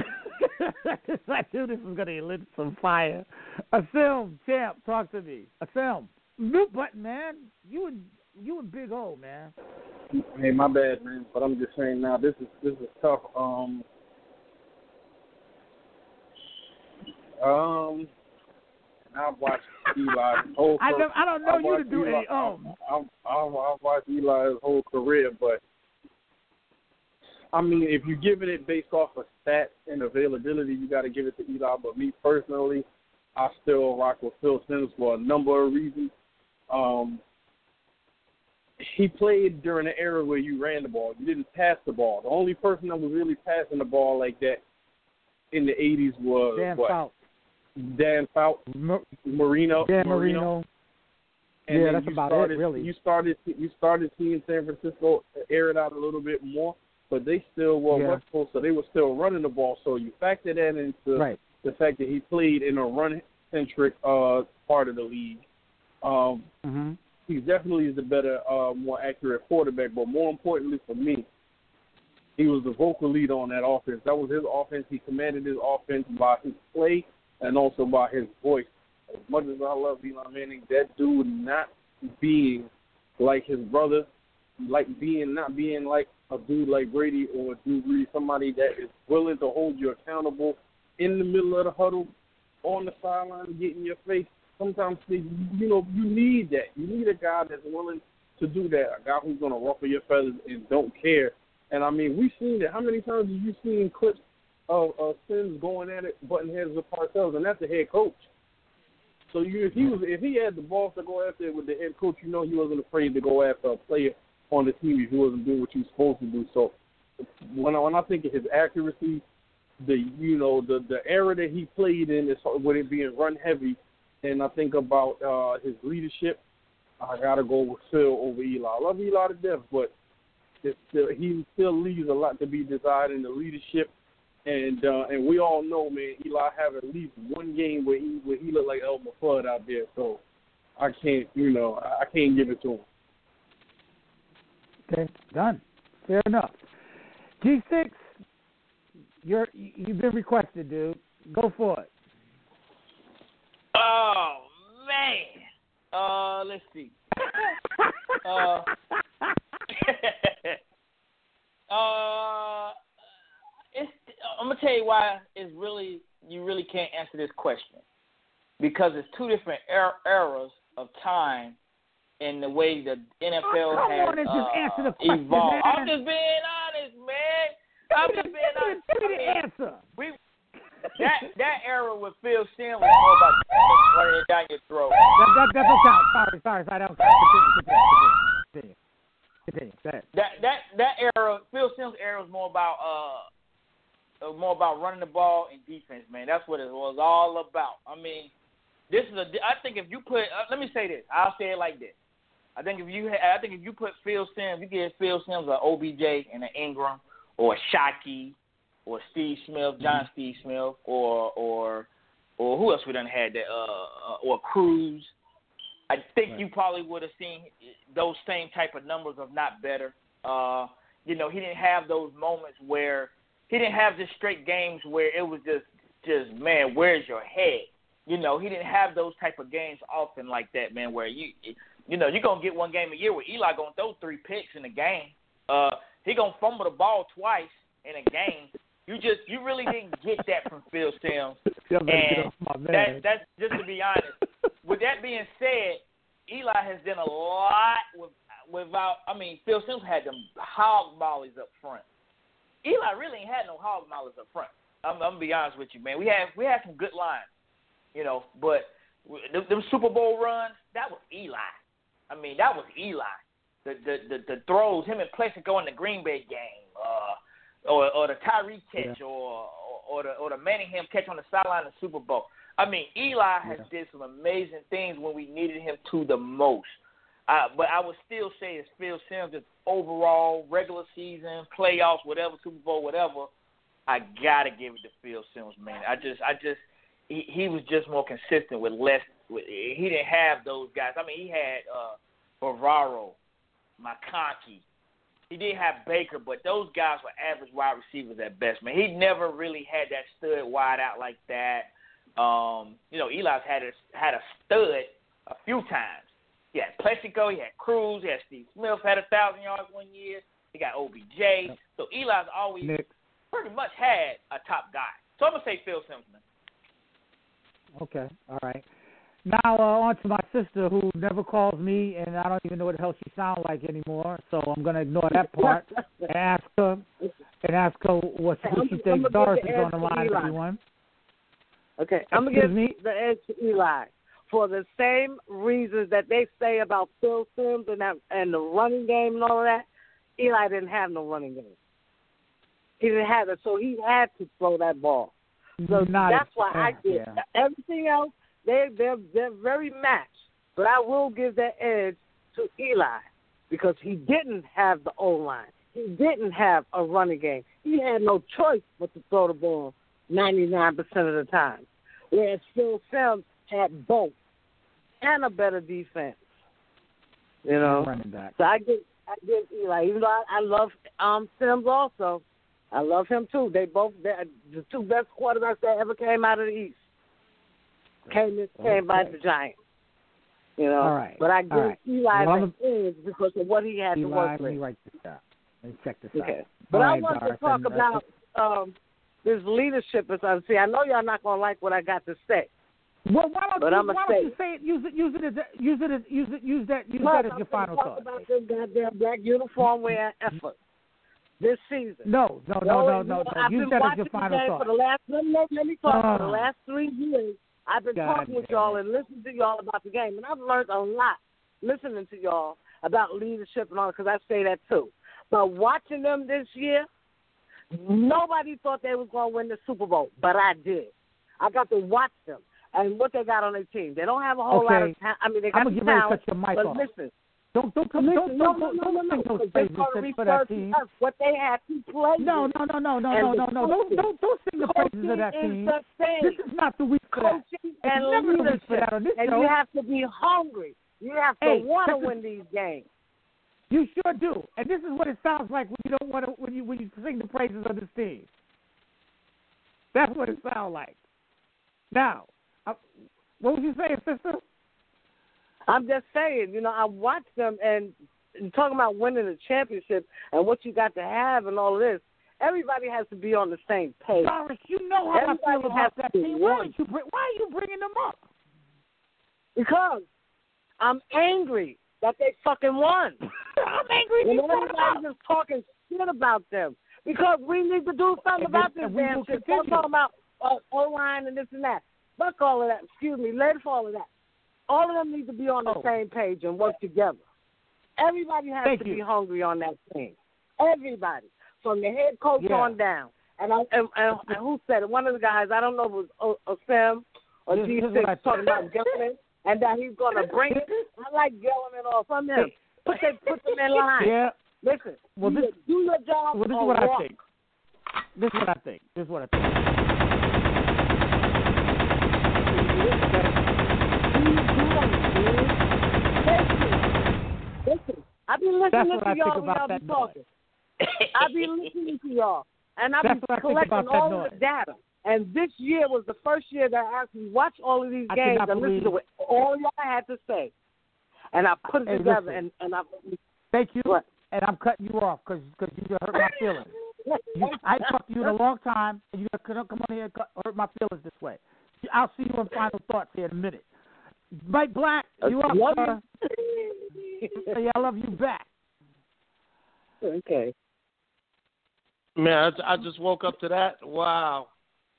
I knew this was going to lit some fire. A film, champ, talk to me. A film. Mute button, man. You and you and Big O, man. Hey, my bad, man. But I'm just saying now, this is this is tough. Um, um. I've watched Eli's whole I career. don't, I don't know I've you to watched do Eli, any um. I've, I've, I've watched Eli's whole career, but I mean, if you're giving it based off of stats and availability, you got to give it to Eli. But me personally, I still rock with Phil Simms for a number of reasons. Um, he played during an era where you ran the ball. You didn't pass the ball. The only person that was really passing the ball like that in the eighties was Dan what? Fouts. Dan Fouts, Mar- Marino. Dan Marino. Marino. And Yeah, that's you about started, it, really. You started, you started seeing San Francisco air it out a little bit more, but they still were Yeah. West Coast, so they were still running the ball. So you factor that into Right. the fact that he played in a run-centric uh, part of the league. Um, Mm-hmm. he definitely is the better, uh, more accurate quarterback, but more importantly for me, He was the vocal leader on that offense. That was his offense. He commanded his offense by his play and also by his voice. As much as I love Eli Manning, that dude not being like his brother, like being not being like a dude like Brady or Drew Brees, somebody that is willing to hold you accountable in the middle of the huddle, on the sideline, get in your face. Sometimes, you know, you need that. You need a guy that's willing to do that, a guy who's going to ruffle your feathers and don't care. And, I mean, we've seen it. How many times have you seen clips of, of Sims going at it, butting heads with Parcells, and that's the head coach. So you, if he was, if he had the balls to go after it with the head coach, you know he wasn't afraid to go after a player on the team if he wasn't doing what he was supposed to do. So when I, when I think of his accuracy, the you know the the era that he played in is with it being run heavy, and I think about uh, his leadership, I gotta go with Phil over Eli. I love Eli to death, but it's still, he still leaves a lot to be desired in the leadership. And uh, and we all know, man, Eli have at least one game where he where he looked like Elmer Fudd out there. So I can't, you know, I can't give it to him. Okay, done. Fair enough. G six, you're you've been requested, dude. Go for it. Oh man. Uh, let's see. uh, uh, it's. I'm gonna tell you why it's really you really can't answer this question, because it's two different er- eras of time in the way the N F L I, I has just uh, answer the question, evolved. man. I'm just being honest, man. I'm just being honest. Give me I the mean, answer. We that that era with Phil Simms was more about running it down your throat. That, that, that don't count. Sorry, sorry, sorry. That don't count. Continue, continue, continue. Continue. Go ahead. That that that era, Phil Simms' era was more about uh. more about running the ball and defense, man. That's what it was all about. I mean, this is a. I think if you put, uh, let me say this. I'll say it like this. I think if you, I think if you put Phil Simms, you give Phil Simms an O B J and an Ingram, or a Shockey, or Steve Smith, John mm-hmm. Steve Smith, or or or who else we done had that, uh, or Cruz. I think right. you probably would have seen those same type of numbers, if not better. Uh, you know, he didn't have those moments where. He didn't have just straight games where it was just, just man, where's your head? You know, he didn't have those type of games often like that, man, where you, you know, you're going to get one game a year where Eli going to throw three picks in a game. Uh, he going to fumble the ball twice in a game. You just, you really didn't get that from Phil Simms. And that, that's, just to be honest, with that being said, Eli has done a lot with, without, I mean, Phil Simms had them hog mollies up front. Eli really ain't had no hog mollies up front. I'm, I'm gonna be honest with you, man. We had we had some good lines, you know, but them, them Super Bowl runs, that was Eli. I mean, that was Eli. The the the, the throws, him and Plexico in the Green Bay game, uh, or or the Tyreek catch, yeah. or, or or the or the Manningham catch on the sideline of the Super Bowl. I mean, Eli has yeah. did some amazing things when we needed him to the most. Uh, but I would still say it's Phil Simms, just overall, regular season, playoffs, whatever, Super Bowl, whatever, I got to give it to Phil Simms, man. I just, I just, he, he was just more consistent with less, with, he didn't have those guys. I mean, he had uh, Bavaro, McConkey. He did have Baker, but those guys were average wide receivers at best, man. He never really had that stud wide out like that. Um, you know, Eli's had a, had a stud a few times. He had Plexico, he had Cruz, he had Steve Smith, had a thousand yards one year. He got O B J. So Eli's always Nick. pretty much had a top guy. So I'm gonna say Phil Simms, man. Okay, all right. Now uh, on to my sister, who never calls me, and I don't even know what the hell she sounds like anymore. So I'm gonna ignore that part and ask her and ask her what who she thinks. Doris is on the line. Everyone. Okay, I'm gonna give me the edge to Eli. For the same reasons that they say about Phil Simms and that, and the running game and all of that, Eli didn't have no running game. He didn't have it, so he had to throw that ball. So Not that's why I get yeah. everything else. They they're they're very matched, but I will give that edge to Eli because he didn't have the O line. He didn't have a running game. He had no choice but to throw the ball ninety-nine percent of the time, whereas Phil Simms had both and a better defense, you know. Running back. So I give I give Eli. Even though I, I love um, Sims also. I love him too. They both they're the two best quarterbacks that ever came out of the East. Came in, came okay. by the Giants. You know. All right. But I give right. Eli well, the edge because of what he had Eli, to work with. Let me write this down. Let me check this okay. out. But All I right, want Doris, to talk and, about uh, um, this leadership. As I see, I know y'all not gonna like what I got to say. Well, why don't, but you, I'm why don't say you say it? Use it. Use it as. A, use it as. Use it. Use that. Use Plus, that as I'm your final talk thought. About this goddamn black uniform wear effort this season. No, no, no, no, no, no. I've Use been that as watching your the final game thought. for the last. Let me, let me talk oh. for the last three years. I've been God talking with damn. y'all and listening to y'all about the game, and I've learned a lot listening to y'all about leadership and all, because I say that too. But watching them this year, nobody thought they was going to win the Super Bowl, but I did. I got to watch them and what they got on their team. They don't have a whole okay. lot of talent. I mean, they got I'm the gonna get ready to talent, cut your mic but off. listen. Don't don't come Listen, don't no, don't no, no, don't no, sing no, those they're praises for that team. us, what they had to play. No, no, no, no, no, no, no, no. Don't don't don't sing the praises of that team. This is not the week for that. Coaching It's and never the week leadership, for that on this and show. you have to be hungry. You have to hey, want to is, win these games. You sure do. And this is what it sounds like when you don't want to when you when you sing the praises of this team. That's what it sounds like. Now, uh, what was you saying, sister? I'm just saying, you know, I watched them and talking about winning a championship and what you got to have and all of this. Everybody has to be on the same page. Doris, you know how Everybody I feel about that to team. Why, you bring, why are you bringing them up? Because I'm angry that they fucking won. I'm angry. And everybody's just talking shit about them. Because we need to do something and about then, this damn shit. Don't talk about uh, O-line and this and that. Fuck all of that. Excuse me. Later for all of that. All of them need to be on the oh. same page and work together. Everybody has Thank to you. be hungry on that team. Everybody. From the head coach yeah. on down. And, I, and, and, and who said it? One of the guys, I don't know if it was o, Osam or this, G six this talking about Gelman and that he's going to bring it. I like Gelman off from him. Put, they, put them in line. Yeah. Listen, well, do, this, do your job. Well, this is or what walk. I think. This is what I think. This is what I think. Listen, I've been listening to I y'all when y'all be talking. I've been listening to y'all, and I've That's been collecting all noise. the data. And this year was the first year that I actually watched all of these I games and believe... listened to what all y'all had to say. And I put it hey, together, listen. and, and I... Thank you. What? And I'm cutting you off because you just hurt my feelings. You, I talked to you in a long time, and you couldn't come on here and hurt my feelings this way. I'll see you in final thoughts here in a minute. Mike Black, you up, love sir? Yeah, I love you back. Okay. Man, I, I just woke up to that. Wow.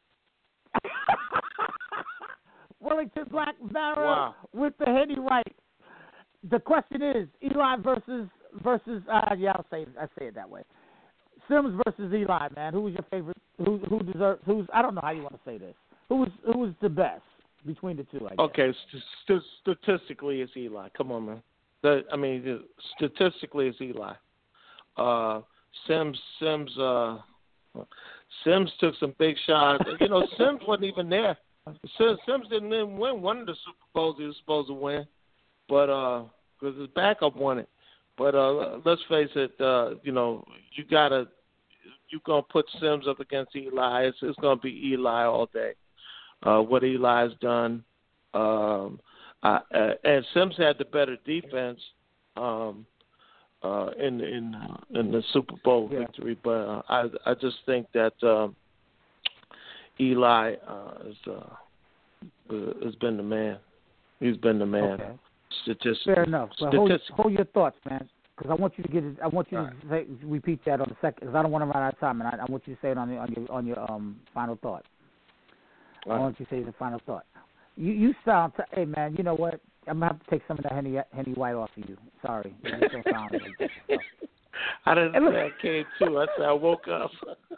Wellington Black Barra wow. with the Henny right. The question is Eli versus versus. Uh, yeah, I'll say I say it that way. Sims versus Eli, man. Who was your favorite? Who who deserves? Who's? I don't know how you want to say this. Who was who was the best between the two? I guess. Okay, st- st- statistically, it's Eli. Come on, man. The, I mean, statistically, it's Eli. Uh, Sims Sims uh, Sims took some big shots. You know, Sims wasn't even there. Sims, Sims didn't even win one of the Super Bowls he was supposed to win, but because uh, his backup won it. But uh, let's face it, uh, you know, you gotta you're gonna put Sims up against Eli. It's, it's gonna be Eli all day. Uh, what Eli's done, um, uh, uh, and Sims had the better defense um, uh, in in in the Super Bowl yeah. victory. But uh, I I just think that um, Eli uh, is, uh, has been the man. He's been the man. Okay. Statistically. Fair enough. Well, hold, hold your thoughts, man, because I want you to get it. I want you All to right. say, repeat that on the second, because I don't want to run out of time, and I, I want you to say it on the, on your on your um final thought. All I right. want you to say the final thought. You you sound, t- hey man, you know what? I'm gonna have to take some of that Henny Henny White off of you. Sorry, you just don't sound like that. I didn't say I came too. I said I woke up.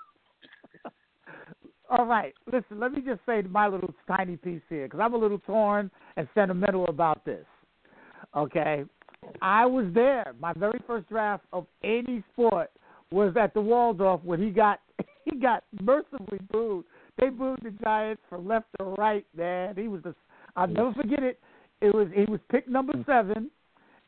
All right, listen. Let me just say my little tiny piece here, because I'm a little torn and sentimental about this. Okay, I was there. My very first draft of any sport was at the Waldorf when he got he got mercifully booed. They booed the Giants from left to right, man. He was the I'll never forget it. It was he was pick number seven,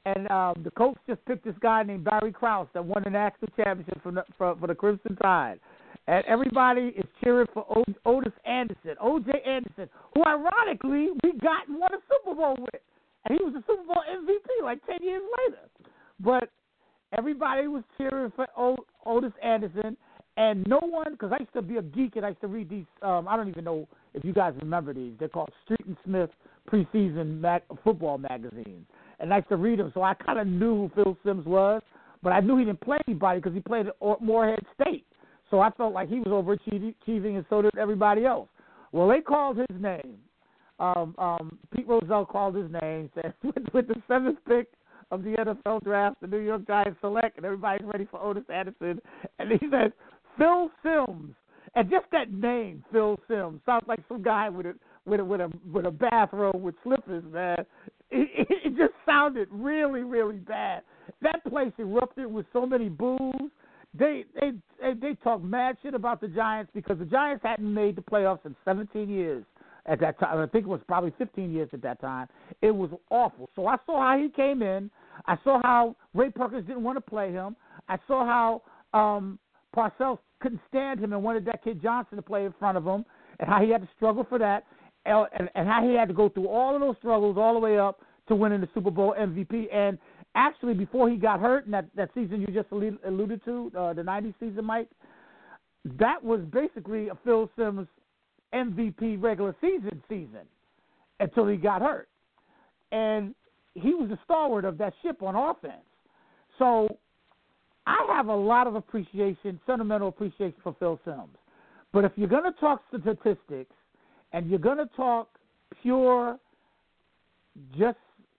and um, the Colts just picked this guy named Barry Krause that won the national championship for the, for, for the Crimson Tide. And everybody is cheering for o- Otis Anderson, O J Anderson, who ironically we got and won a Super Bowl with. And he was a Super Bowl M V P like ten years later. But everybody was cheering for o- Otis Anderson, and no one, because I used to be a geek and I used to read these, um, I don't even know if you guys remember these. They're called Street and Smith preseason mag- football magazines. And I used to read them, so I kind of knew who Phil Simms was, but I knew he didn't play anybody because he played at Morehead State. So I felt like he was overachieving, and so did everybody else. Well, they called his name. Um, um, Pete Rozelle called his name, said with, with the seventh pick of the N F L draft, the New York Giants select, and everybody's ready for Otis Anderson. And he said, Phil Simms. And just that name, Phil Simms, sounds like some guy with a with a with a with a bathrobe with slippers, man. It, it, it just sounded really, really bad. That place erupted with so many boos. They they they, they talk mad shit about the Giants because the Giants hadn't made the playoffs in seventeen years at that time. I think it was probably fifteen years at that time. It was awful. So I saw how he came in. I saw how Ray Perkins didn't want to play him. I saw how um, Parcells couldn't stand him and wanted that kid Johnson to play in front of him, and how he had to struggle for that, and, and, and how he had to go through all of those struggles all the way up to winning the Super Bowl M V P. And actually, before he got hurt in that, that season you just alluded to, uh, the nineties season, Mike, that was basically a Phil Simms M V P regular season season until he got hurt. And he was the stalwart of that ship on offense. So I have a lot of appreciation, sentimental appreciation for Phil Simms. But if you're going to talk statistics and you're going to talk pure, just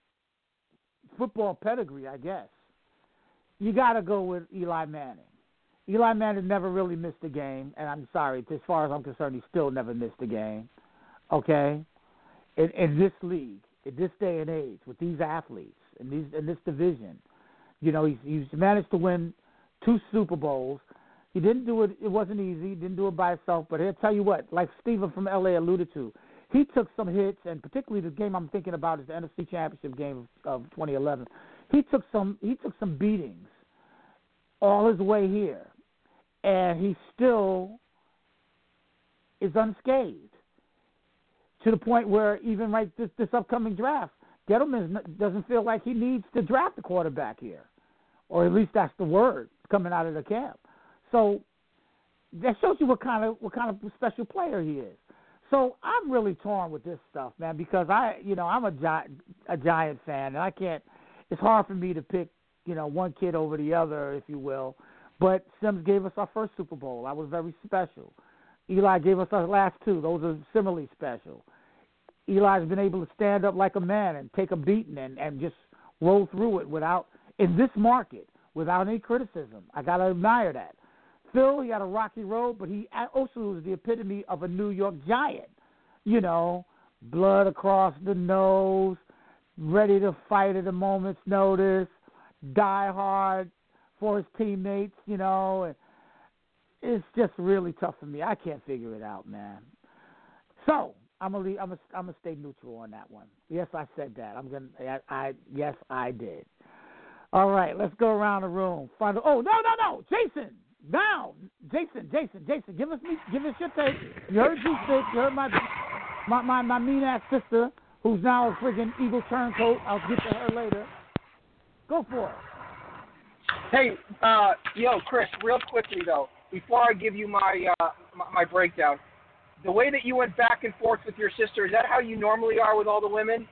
football pedigree, I guess, you got to go with Eli Manning. Eli Manning never really missed a game, and I'm sorry, as far as I'm concerned, he still never missed a game, okay? In, in this league, in this day and age, with these athletes, in, these, in this division, you know, he's, he's managed to win two Super Bowls. He didn't do it, it wasn't easy, he didn't do it by himself, but he'll tell you what, like Steven from L A alluded to, he took some hits, and particularly the game I'm thinking about is the N F C Championship game of, of twenty eleven. He took some he took some beatings all his way here, and he still is unscathed to the point where even right this, this upcoming draft, Gettleman doesn't feel like he needs to draft a quarterback here, or at least that's the word coming out of the camp. So that shows you what kind of what kind of special player he is. So I'm really torn with this stuff, man, because I, you know, I'm a gi- a Giant fan, and I can't. It's hard for me to pick, you know, one kid over the other, if you will. But Simms gave us our first Super Bowl. That was very special. Eli gave us our last two. Those are similarly special. Eli's been able to stand up like a man and take a beating and, and just roll through it without, in this market, without any criticism. I got to admire that. Phil, he had a rocky road, but he also was the epitome of a New York Giant. You know, blood across the nose, ready to fight at a moment's notice, die hard for his teammates, you know. And it's just really tough for me. I can't figure it out, man. So I'm gonna leave, I'm gonna, I'm gonna stay neutral on that one. Yes, I said that. I'm gonna. I, I yes, I did. All right, let's go around the room. Find. Oh no, no, no, Jason. Now, Jason, Jason, Jason, give us me, give us your take. You heard G six. You heard my my my, my mean ass sister, who's now a friggin' Eagle turncoat. I'll get to her later. Go for it. Hey, uh, yo, Chris, real quickly though, before I give you my, uh, my my breakdown, the way that you went back and forth with your sister, is that how you normally are with all the women?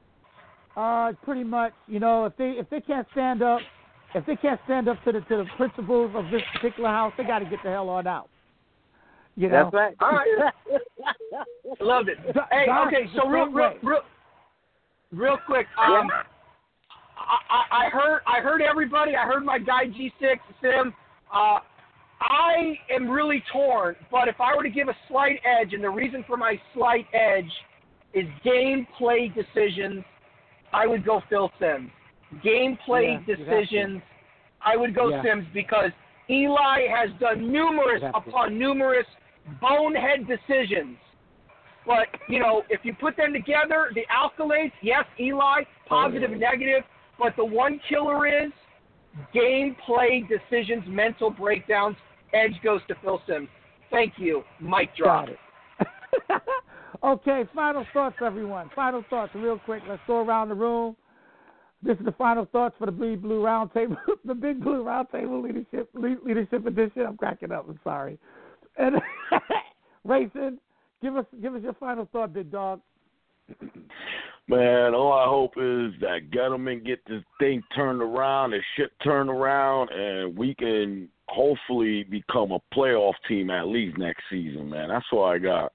Uh, pretty much. You know, if they if they can't stand up, if they can't stand up to the to the principles of this particular house, they got to get the hell on out. You know. That's right. All right. Loved it. Hey, okay, so real, real, real, real quick. Um, I, I heard I heard everybody. I heard my guy G six, Sim. Uh, I am really torn, but if I were to give a slight edge, and the reason for my slight edge is gameplay decisions, I would go Phil Simms. Gameplay yeah, decisions, I would go yeah. Simms, because Eli has done numerous upon numerous bonehead decisions. But, you know, if you put them together, the accolades, yes, Eli, positive and negative, But the one killer is gameplay decisions, mental breakdowns. Edge goes to Phil Simms. Thank you. Mic drop. Got it. Okay, final thoughts, everyone. Final thoughts, real quick. Let's go around the room. This is the final thoughts for the Big Blue Roundtable, the Big Blue Roundtable Leadership Leadership Edition. I'm cracking up. I'm sorry. And Rayson, give us give us your final thought, big dog. Man, all I hope is that Gettleman get this thing turned around, this shit turned around, and we can hopefully become a playoff team at least next season, man. That's all I got.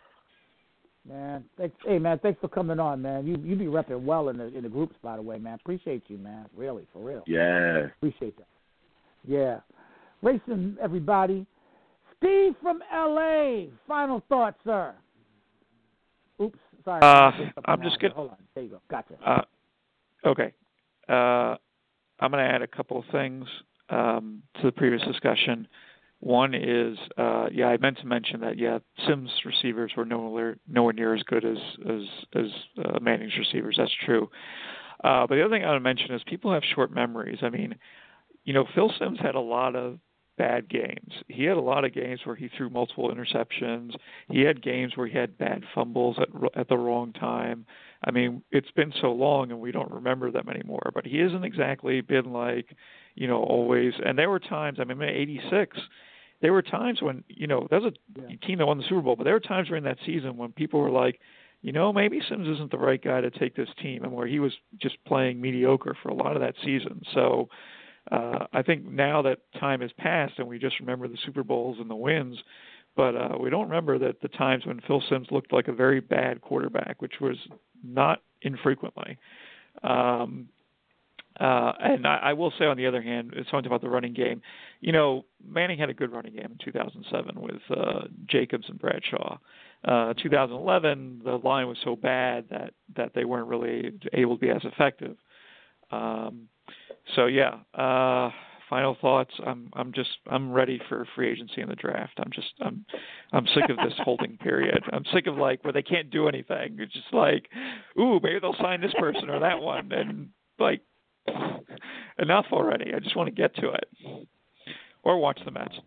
Man, thanks, hey man, thanks for coming on, man. You you be repping well in the in the groups, by the way, man. Appreciate you, man. Really, for real. Yeah. Appreciate that. Yeah. Racing, everybody. Steve from L A. Final thoughts, sir. Oops, sorry. Uh, I'm just gonna. Hold on. There you go. Gotcha. Uh, okay. Uh, I'm going to add a couple of things um, to the previous discussion. One is, uh, yeah, I meant to mention that, yeah, Simms' receivers were nowhere, nowhere near as good as as, as uh, Manning's receivers. That's true. Uh, but the other thing I want to mention is people have short memories. I mean, you know, Phil Simms had a lot of bad games. He had a lot of games where he threw multiple interceptions. He had games where he had bad fumbles at at the wrong time. I mean, it's been so long and we don't remember them anymore. But he hasn't exactly been like, you know, always. And there were times, I mean, in eighty-six, there were times when, you know, that was a yeah. team that won the Super Bowl, but there were times during that season when people were like, you know, maybe Simms isn't the right guy to take this team, and where he was just playing mediocre for a lot of that season. So uh, I think now that time has passed and we just remember the Super Bowls and the wins, but uh, we don't remember that the times when Phil Simms looked like a very bad quarterback, which was not infrequently. Um, uh, and I, I will say, on the other hand, it's something about the running game. You know, Manning had a good running game in two thousand seven with uh, Jacobs and Bradshaw. Uh, two thousand eleven, the line was so bad that, that they weren't really able to be as effective. Um, so yeah, uh, final thoughts. I'm I'm just I'm ready for free agency in the draft. I'm just I'm I'm sick of this holding period. I'm sick of like where they can't do anything. It's just like, ooh, maybe they'll sign this person or that one, and like enough already. I just want to get to it or watch the Mets.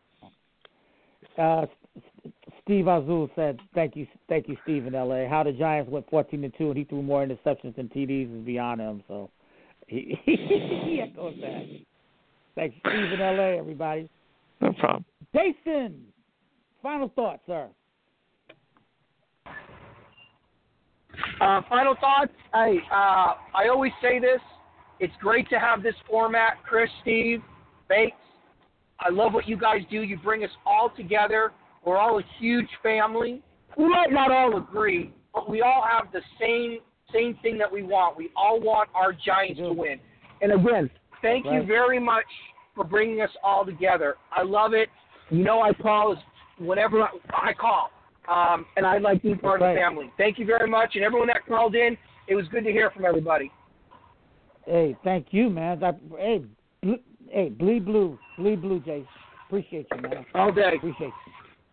Uh, Steve Azul said, "Thank you, thank you, Steve in L A. How the Giants went fourteen to two, and he threw more interceptions than T Ds is beyond him." So he he echoes that. Thanks, Steve in L A. Everybody. No problem. Jason, final thoughts, sir. Uh, final thoughts. Hey, uh, I always say this. It's great to have this format, Chris, Steve, Bates. I love what you guys do. You bring us all together. We're all a huge family. We might not all agree, but we all have the same same thing that we want. We all want our Giants to win. And again, thank right. you very much for bringing us all together. I love it. You know I call whenever I, I call, um, and I like being part That's of the right. family. Thank you very much, and everyone that called in, it was good to hear from everybody. Hey, thank you, man. I, hey, bl- hey, bleed blue, bleed blue, Jason. Appreciate you, man. All day. Appreciate you.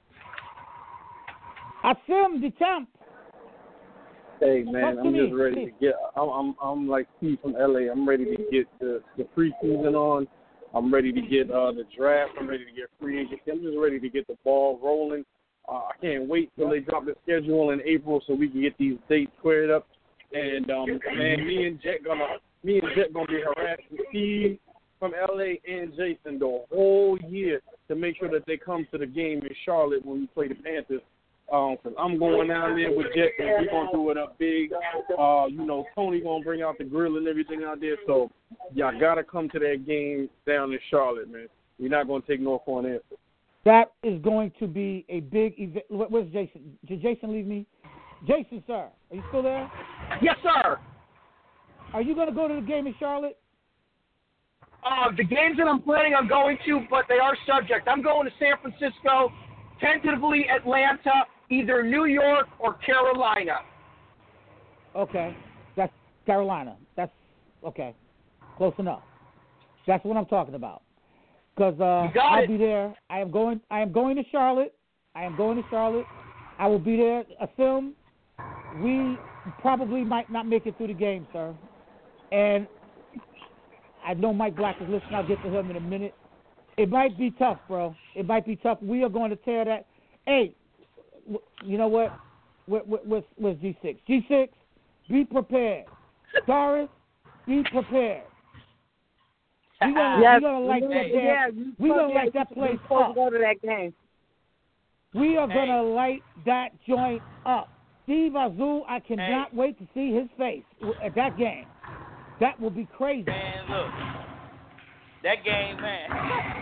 Asim the champ. Hey man, Talk I'm to just me. ready to get. I'm, I'm I'm like Steve from L A. I'm ready to get the the preseason on. I'm ready to get uh, the draft. I'm ready to get free agency. I'm just ready to get the ball rolling. Uh, I can't wait till they drop the schedule in April so we can get these dates squared up. And um, man, me and Jet gonna me and Jet gonna be harassing Steve from L A and Jason the whole year to make sure that they come to the game in Charlotte when we play the Panthers. Um, cause I'm going down there with Jet and we're gonna do it up big. Uh, you know, Tony gonna bring out the grill and everything out there. So y'all gotta come to that game down in Charlotte, man. We're not gonna take no for an answer. That is going to be a big event. Where's Jason? Did Jason leave me? Jason, sir, are you still there? Yes, sir. Are you gonna go to the game in Charlotte? Uh, the games that I'm planning on going to, but they are subject. I'm going to San Francisco, tentatively Atlanta, either New York or Carolina. Okay, that's Carolina. That's okay, close enough. That's what I'm talking about. Because uh, I'll it. be there. I am going. I am going to Charlotte. I am going to Charlotte. I will be there. A film. We probably might not make it through the game, sir. And I know Mike Black is listening. I'll get to him in a minute. It might be tough, bro. It might be tough. We are going to tear that. Hey, you know what? Where's, where's G six? G six, be prepared. Doris, be prepared. We're gonna, yes, we gonna light that yeah, damn, we gonna light that place up. Go to that game. We are hey. gonna light that joint up. Steve Azul, I cannot hey. wait to see his face at that game. That will be crazy. Man, look, that game, man.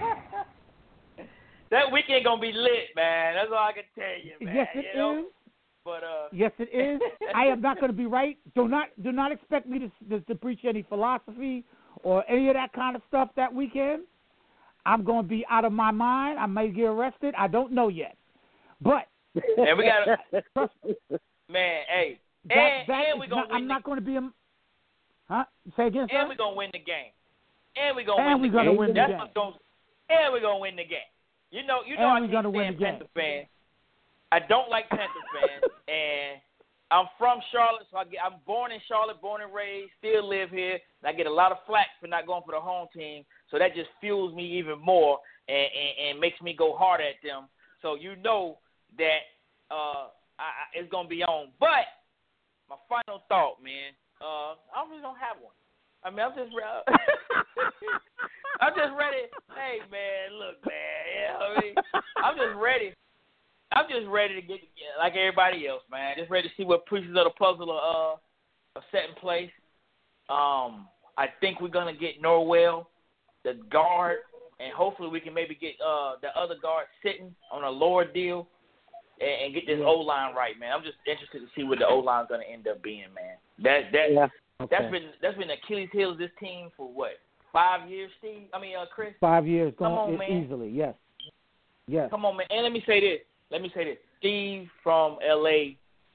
That weekend gonna be lit, man. That's all I can tell you, man. Yes, it you know? is. But uh, yes, it is. I am not going to be right. Do not do not expect me to, to to preach any philosophy or any of that kind of stuff that weekend. I'm going to be out of my mind. I may get arrested. I don't know yet. But and we got man, hey, that, and, that and we gonna not, win I'm the, not going to be a huh? Say again, sir. and we gonna win the game. And we gonna and win we the gonna game. Win the That's game. what's going. And we gonna win the game. You know, you know, and I we're can't gonna win stand the game. Panther fans. I don't like Panther fans, and I'm from Charlotte, so I get, I'm born in Charlotte, born and raised, still live here, and I get a lot of flack for not going for the home team, so that just fuels me even more and, and, and makes me go hard at them. So you know that uh, I, I, it's going to be on. But my final thought, man, uh, I really don't have one. I mean, I'm just re- I'm just ready. Hey, man, look, man, you know what I mean? I'm just ready. I'm just ready to get like everybody else, man. Just ready to see what pieces of the puzzle are, uh, are set in place. Um, I think we're gonna get Norwell, the guard, and hopefully we can maybe get uh, the other guard sitting on a lower deal and, and get this O line right, man. I'm just interested to see what the O line's gonna end up being, man. That that yeah. okay. that's been that's been Achilles' heel of this team for what, five years, Steve? I mean, uh, Chris. Five years, Come going on, man. easily. Yes. Yes. Come on, man. And let me say this. Let me say this. Steve from L A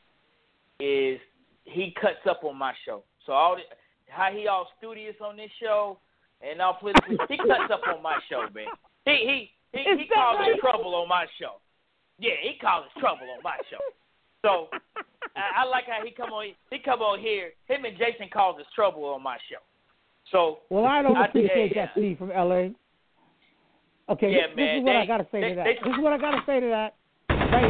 is he cuts up on my show. So all the, how he all studious on this show and all political, he cuts up on my show, man. He he he, he causes right? trouble on my show. Yeah, he causes trouble on my show. So I, I like how he come on. He come on here. Him and Jason causes trouble on my show. So well, I don't I, appreciate yeah, that, Steve from L A. Okay, yeah, this, man, this is what they, I gotta say they, to that. They, this is what I gotta say to that. Right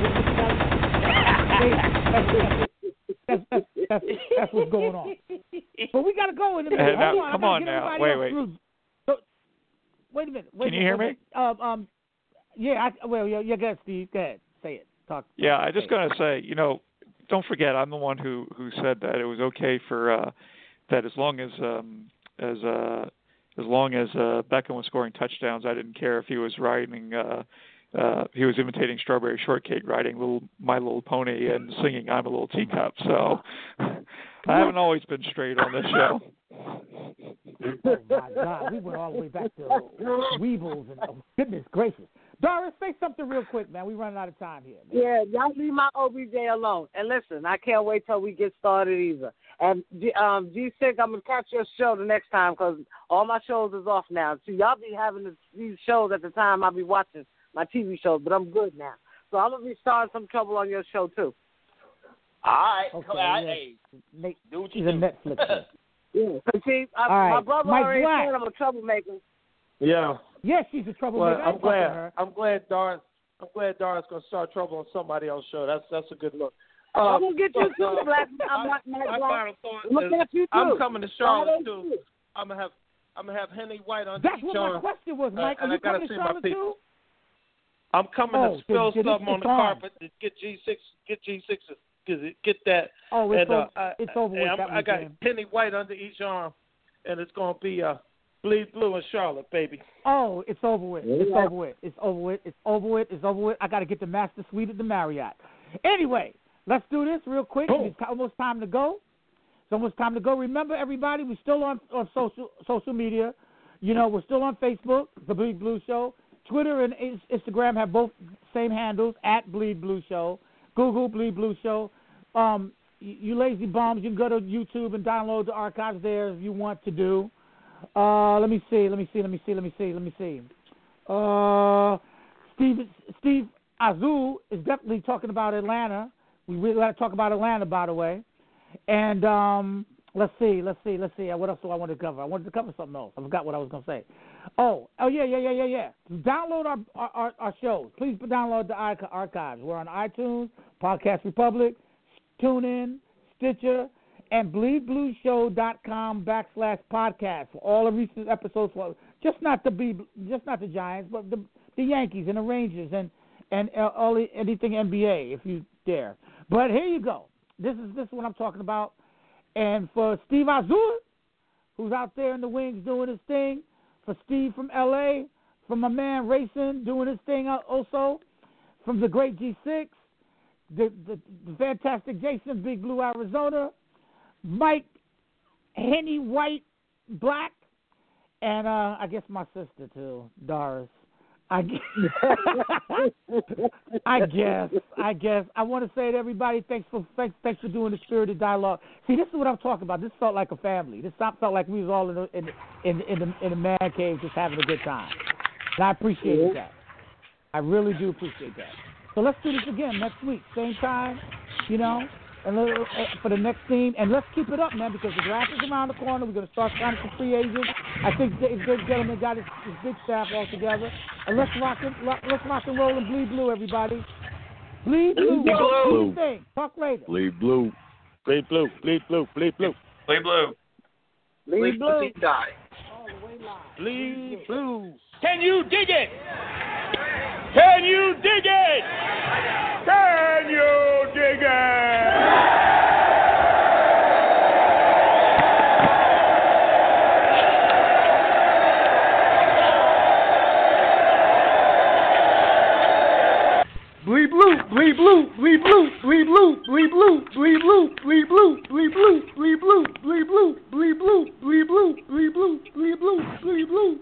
here. That's, that's, that's, that's what's going on. But we gotta go in a minute. Uh, now, Hold on, come on now. Wait, wait. So, wait a minute. Wait Can you a minute. hear me? Um, um, yeah, I, well, yeah, yeah, go ahead, Steve. Go ahead. Say it. Talk. Yeah, I just it. gonna say, you know, don't forget, I'm the one who who said that it was okay for uh, that as long as um, as uh, as long as uh, Beckham was scoring touchdowns, I didn't care if he was riding. Uh, uh, he was imitating Strawberry Shortcake, riding little My Little Pony, and singing "I'm a Little Teacup." So I haven't always been straight on this show. Oh my God, we went all the way back to Weebles and oh, goodness gracious. Doris, say something real quick, man. We're running out of time here. Man. Yeah, y'all leave my O B J alone. And listen, I can't wait till we get started either. And G, um, G six, I'm going to catch your show the next time because all my shows is off now. So y'all be having this, these shows at the time I'll be watching my T V shows, but I'm good now. So I'm going to be starting some trouble on your show, too. All right. Okay, Come on. yeah. Hey, Nate, do what he's you a do. Netflix show. Yeah. See, I, All right. my brother Mike already Black. said I'm a troublemaker. Yeah. Yes, she's a troublemaker. Well, I'm I'm glad. her. I'm glad Doris. I'm glad Doris gonna start trouble on somebody else's show. That's that's a good look. Uh, I'm gonna get you but, too, uh, Black. I, I'm not my Black. final thought Look is at you too. I'm coming to Charlotte Friday too. too. I'm gonna have I'm gonna have Henny White on That's each what arm. my question was, Mike. Uh, and Are I you gotta coming to see my Charlotte people. too? I'm coming Oh, to spill did- did something it- on the it's on. carpet to get G six, get G six, get get that. Oh, it's, and, over, uh, I, it's over with and that I'm, I got weekend. Henny White under each arm, and it's gonna be uh, bleed blue in Charlotte, baby. Oh, it's over with. It's Yeah. over with. It's over with. It's over with. It's over with. I got to get the master suite at the Marriott. Anyway, let's do this real quick. Boom. It's almost time to go. It's almost time to go. Remember, everybody, we're still on, on social social media. You know, we're still on Facebook, The Bleed Blue Show. Twitter and Instagram have both same handles, at Bleed Blue Show. Google Bleed Blue Show. Um, you, you lazy bums, you can go to YouTube and download the archives there if you want to do. Uh, let me see, let me see, let me see, let me see, let me see. Uh, Steve Steve Azul is definitely talking about Atlanta. We really got to talk about Atlanta, by the way. And um, let's see, let's see, let's see. What else do I want to cover? I wanted to cover something else. I forgot what I was going to say. Oh, oh yeah, yeah, yeah, yeah, yeah. Download our our, our shows. Please download the archives. We're on iTunes, Podcast Republic, TuneIn, Stitcher, and bleedblueshow.com backslash podcast for all the recent episodes. For just not the B, just not the Giants, but the the Yankees and the Rangers and and uh, all the, anything N B A if you dare. But here you go. This is this is what I'm talking about. And for Steve Azul, who's out there in the wings doing his thing, for Steve from L A, from my man Racing doing his thing also, from the great G six, the, the, the fantastic Jason, Big Blue Arizona, Mike, Henny White Black, and uh, I guess my sister too, Doris. I guess, I guess, I guess. I want to say to everybody, thanks for thanks, thanks for doing the spirited dialogue. See, this is what I'm talking about. This felt like a family. This felt like we was all in the in the, in, the, in the in the man cave just having a good time. And I appreciate that. I really do appreciate that. So let's do this again next week, same time, you know, and for the next team. And let's keep it up, man, because the draft is around the corner. We're going to start signing some free agents. I think this good gentleman got his, his big staff all together. And let's rock it, let's rock and roll and bleed blue, everybody. Bleed blue. Bleed blue. What do you think? Talk later. Bleed blue. Bleed blue. Bleed blue. Bleed blue. Bleed blue. Bleed blue. Bleed die. Bleed blue. Can you dig it? Can you dig it? Can you dig it? Bleed blue, bleed blue, bleed blue, bleed blue, bleed blue, bleed blue, bleed blue, bleed blue, bleed blue, bleed blue, bleed blue, bleed blue, bleed blue, bleed blue, bleed blue.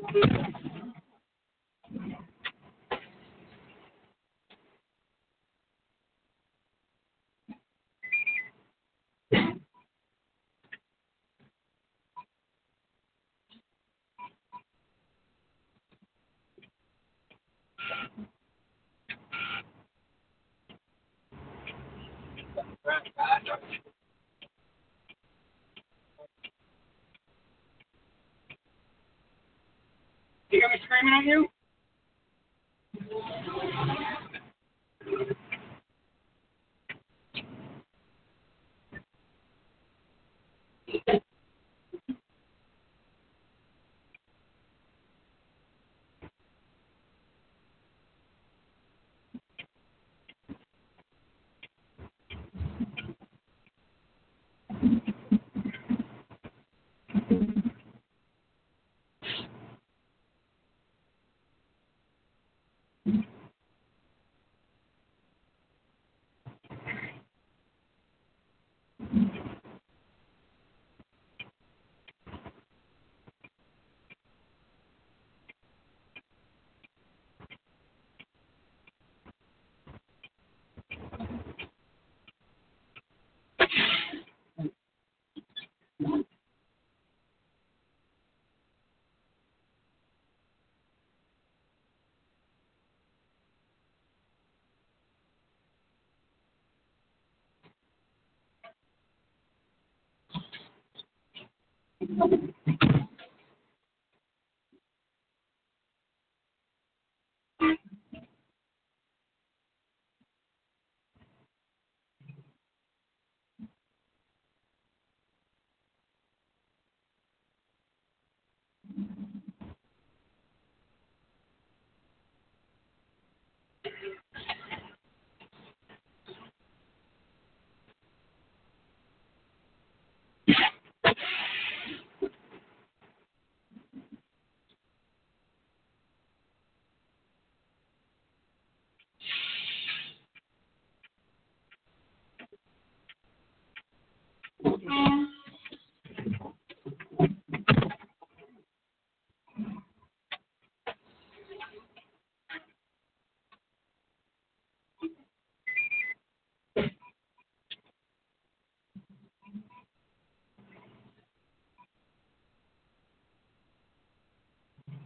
You got me screaming at you?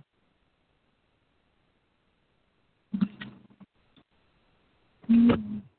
Mm-hmm.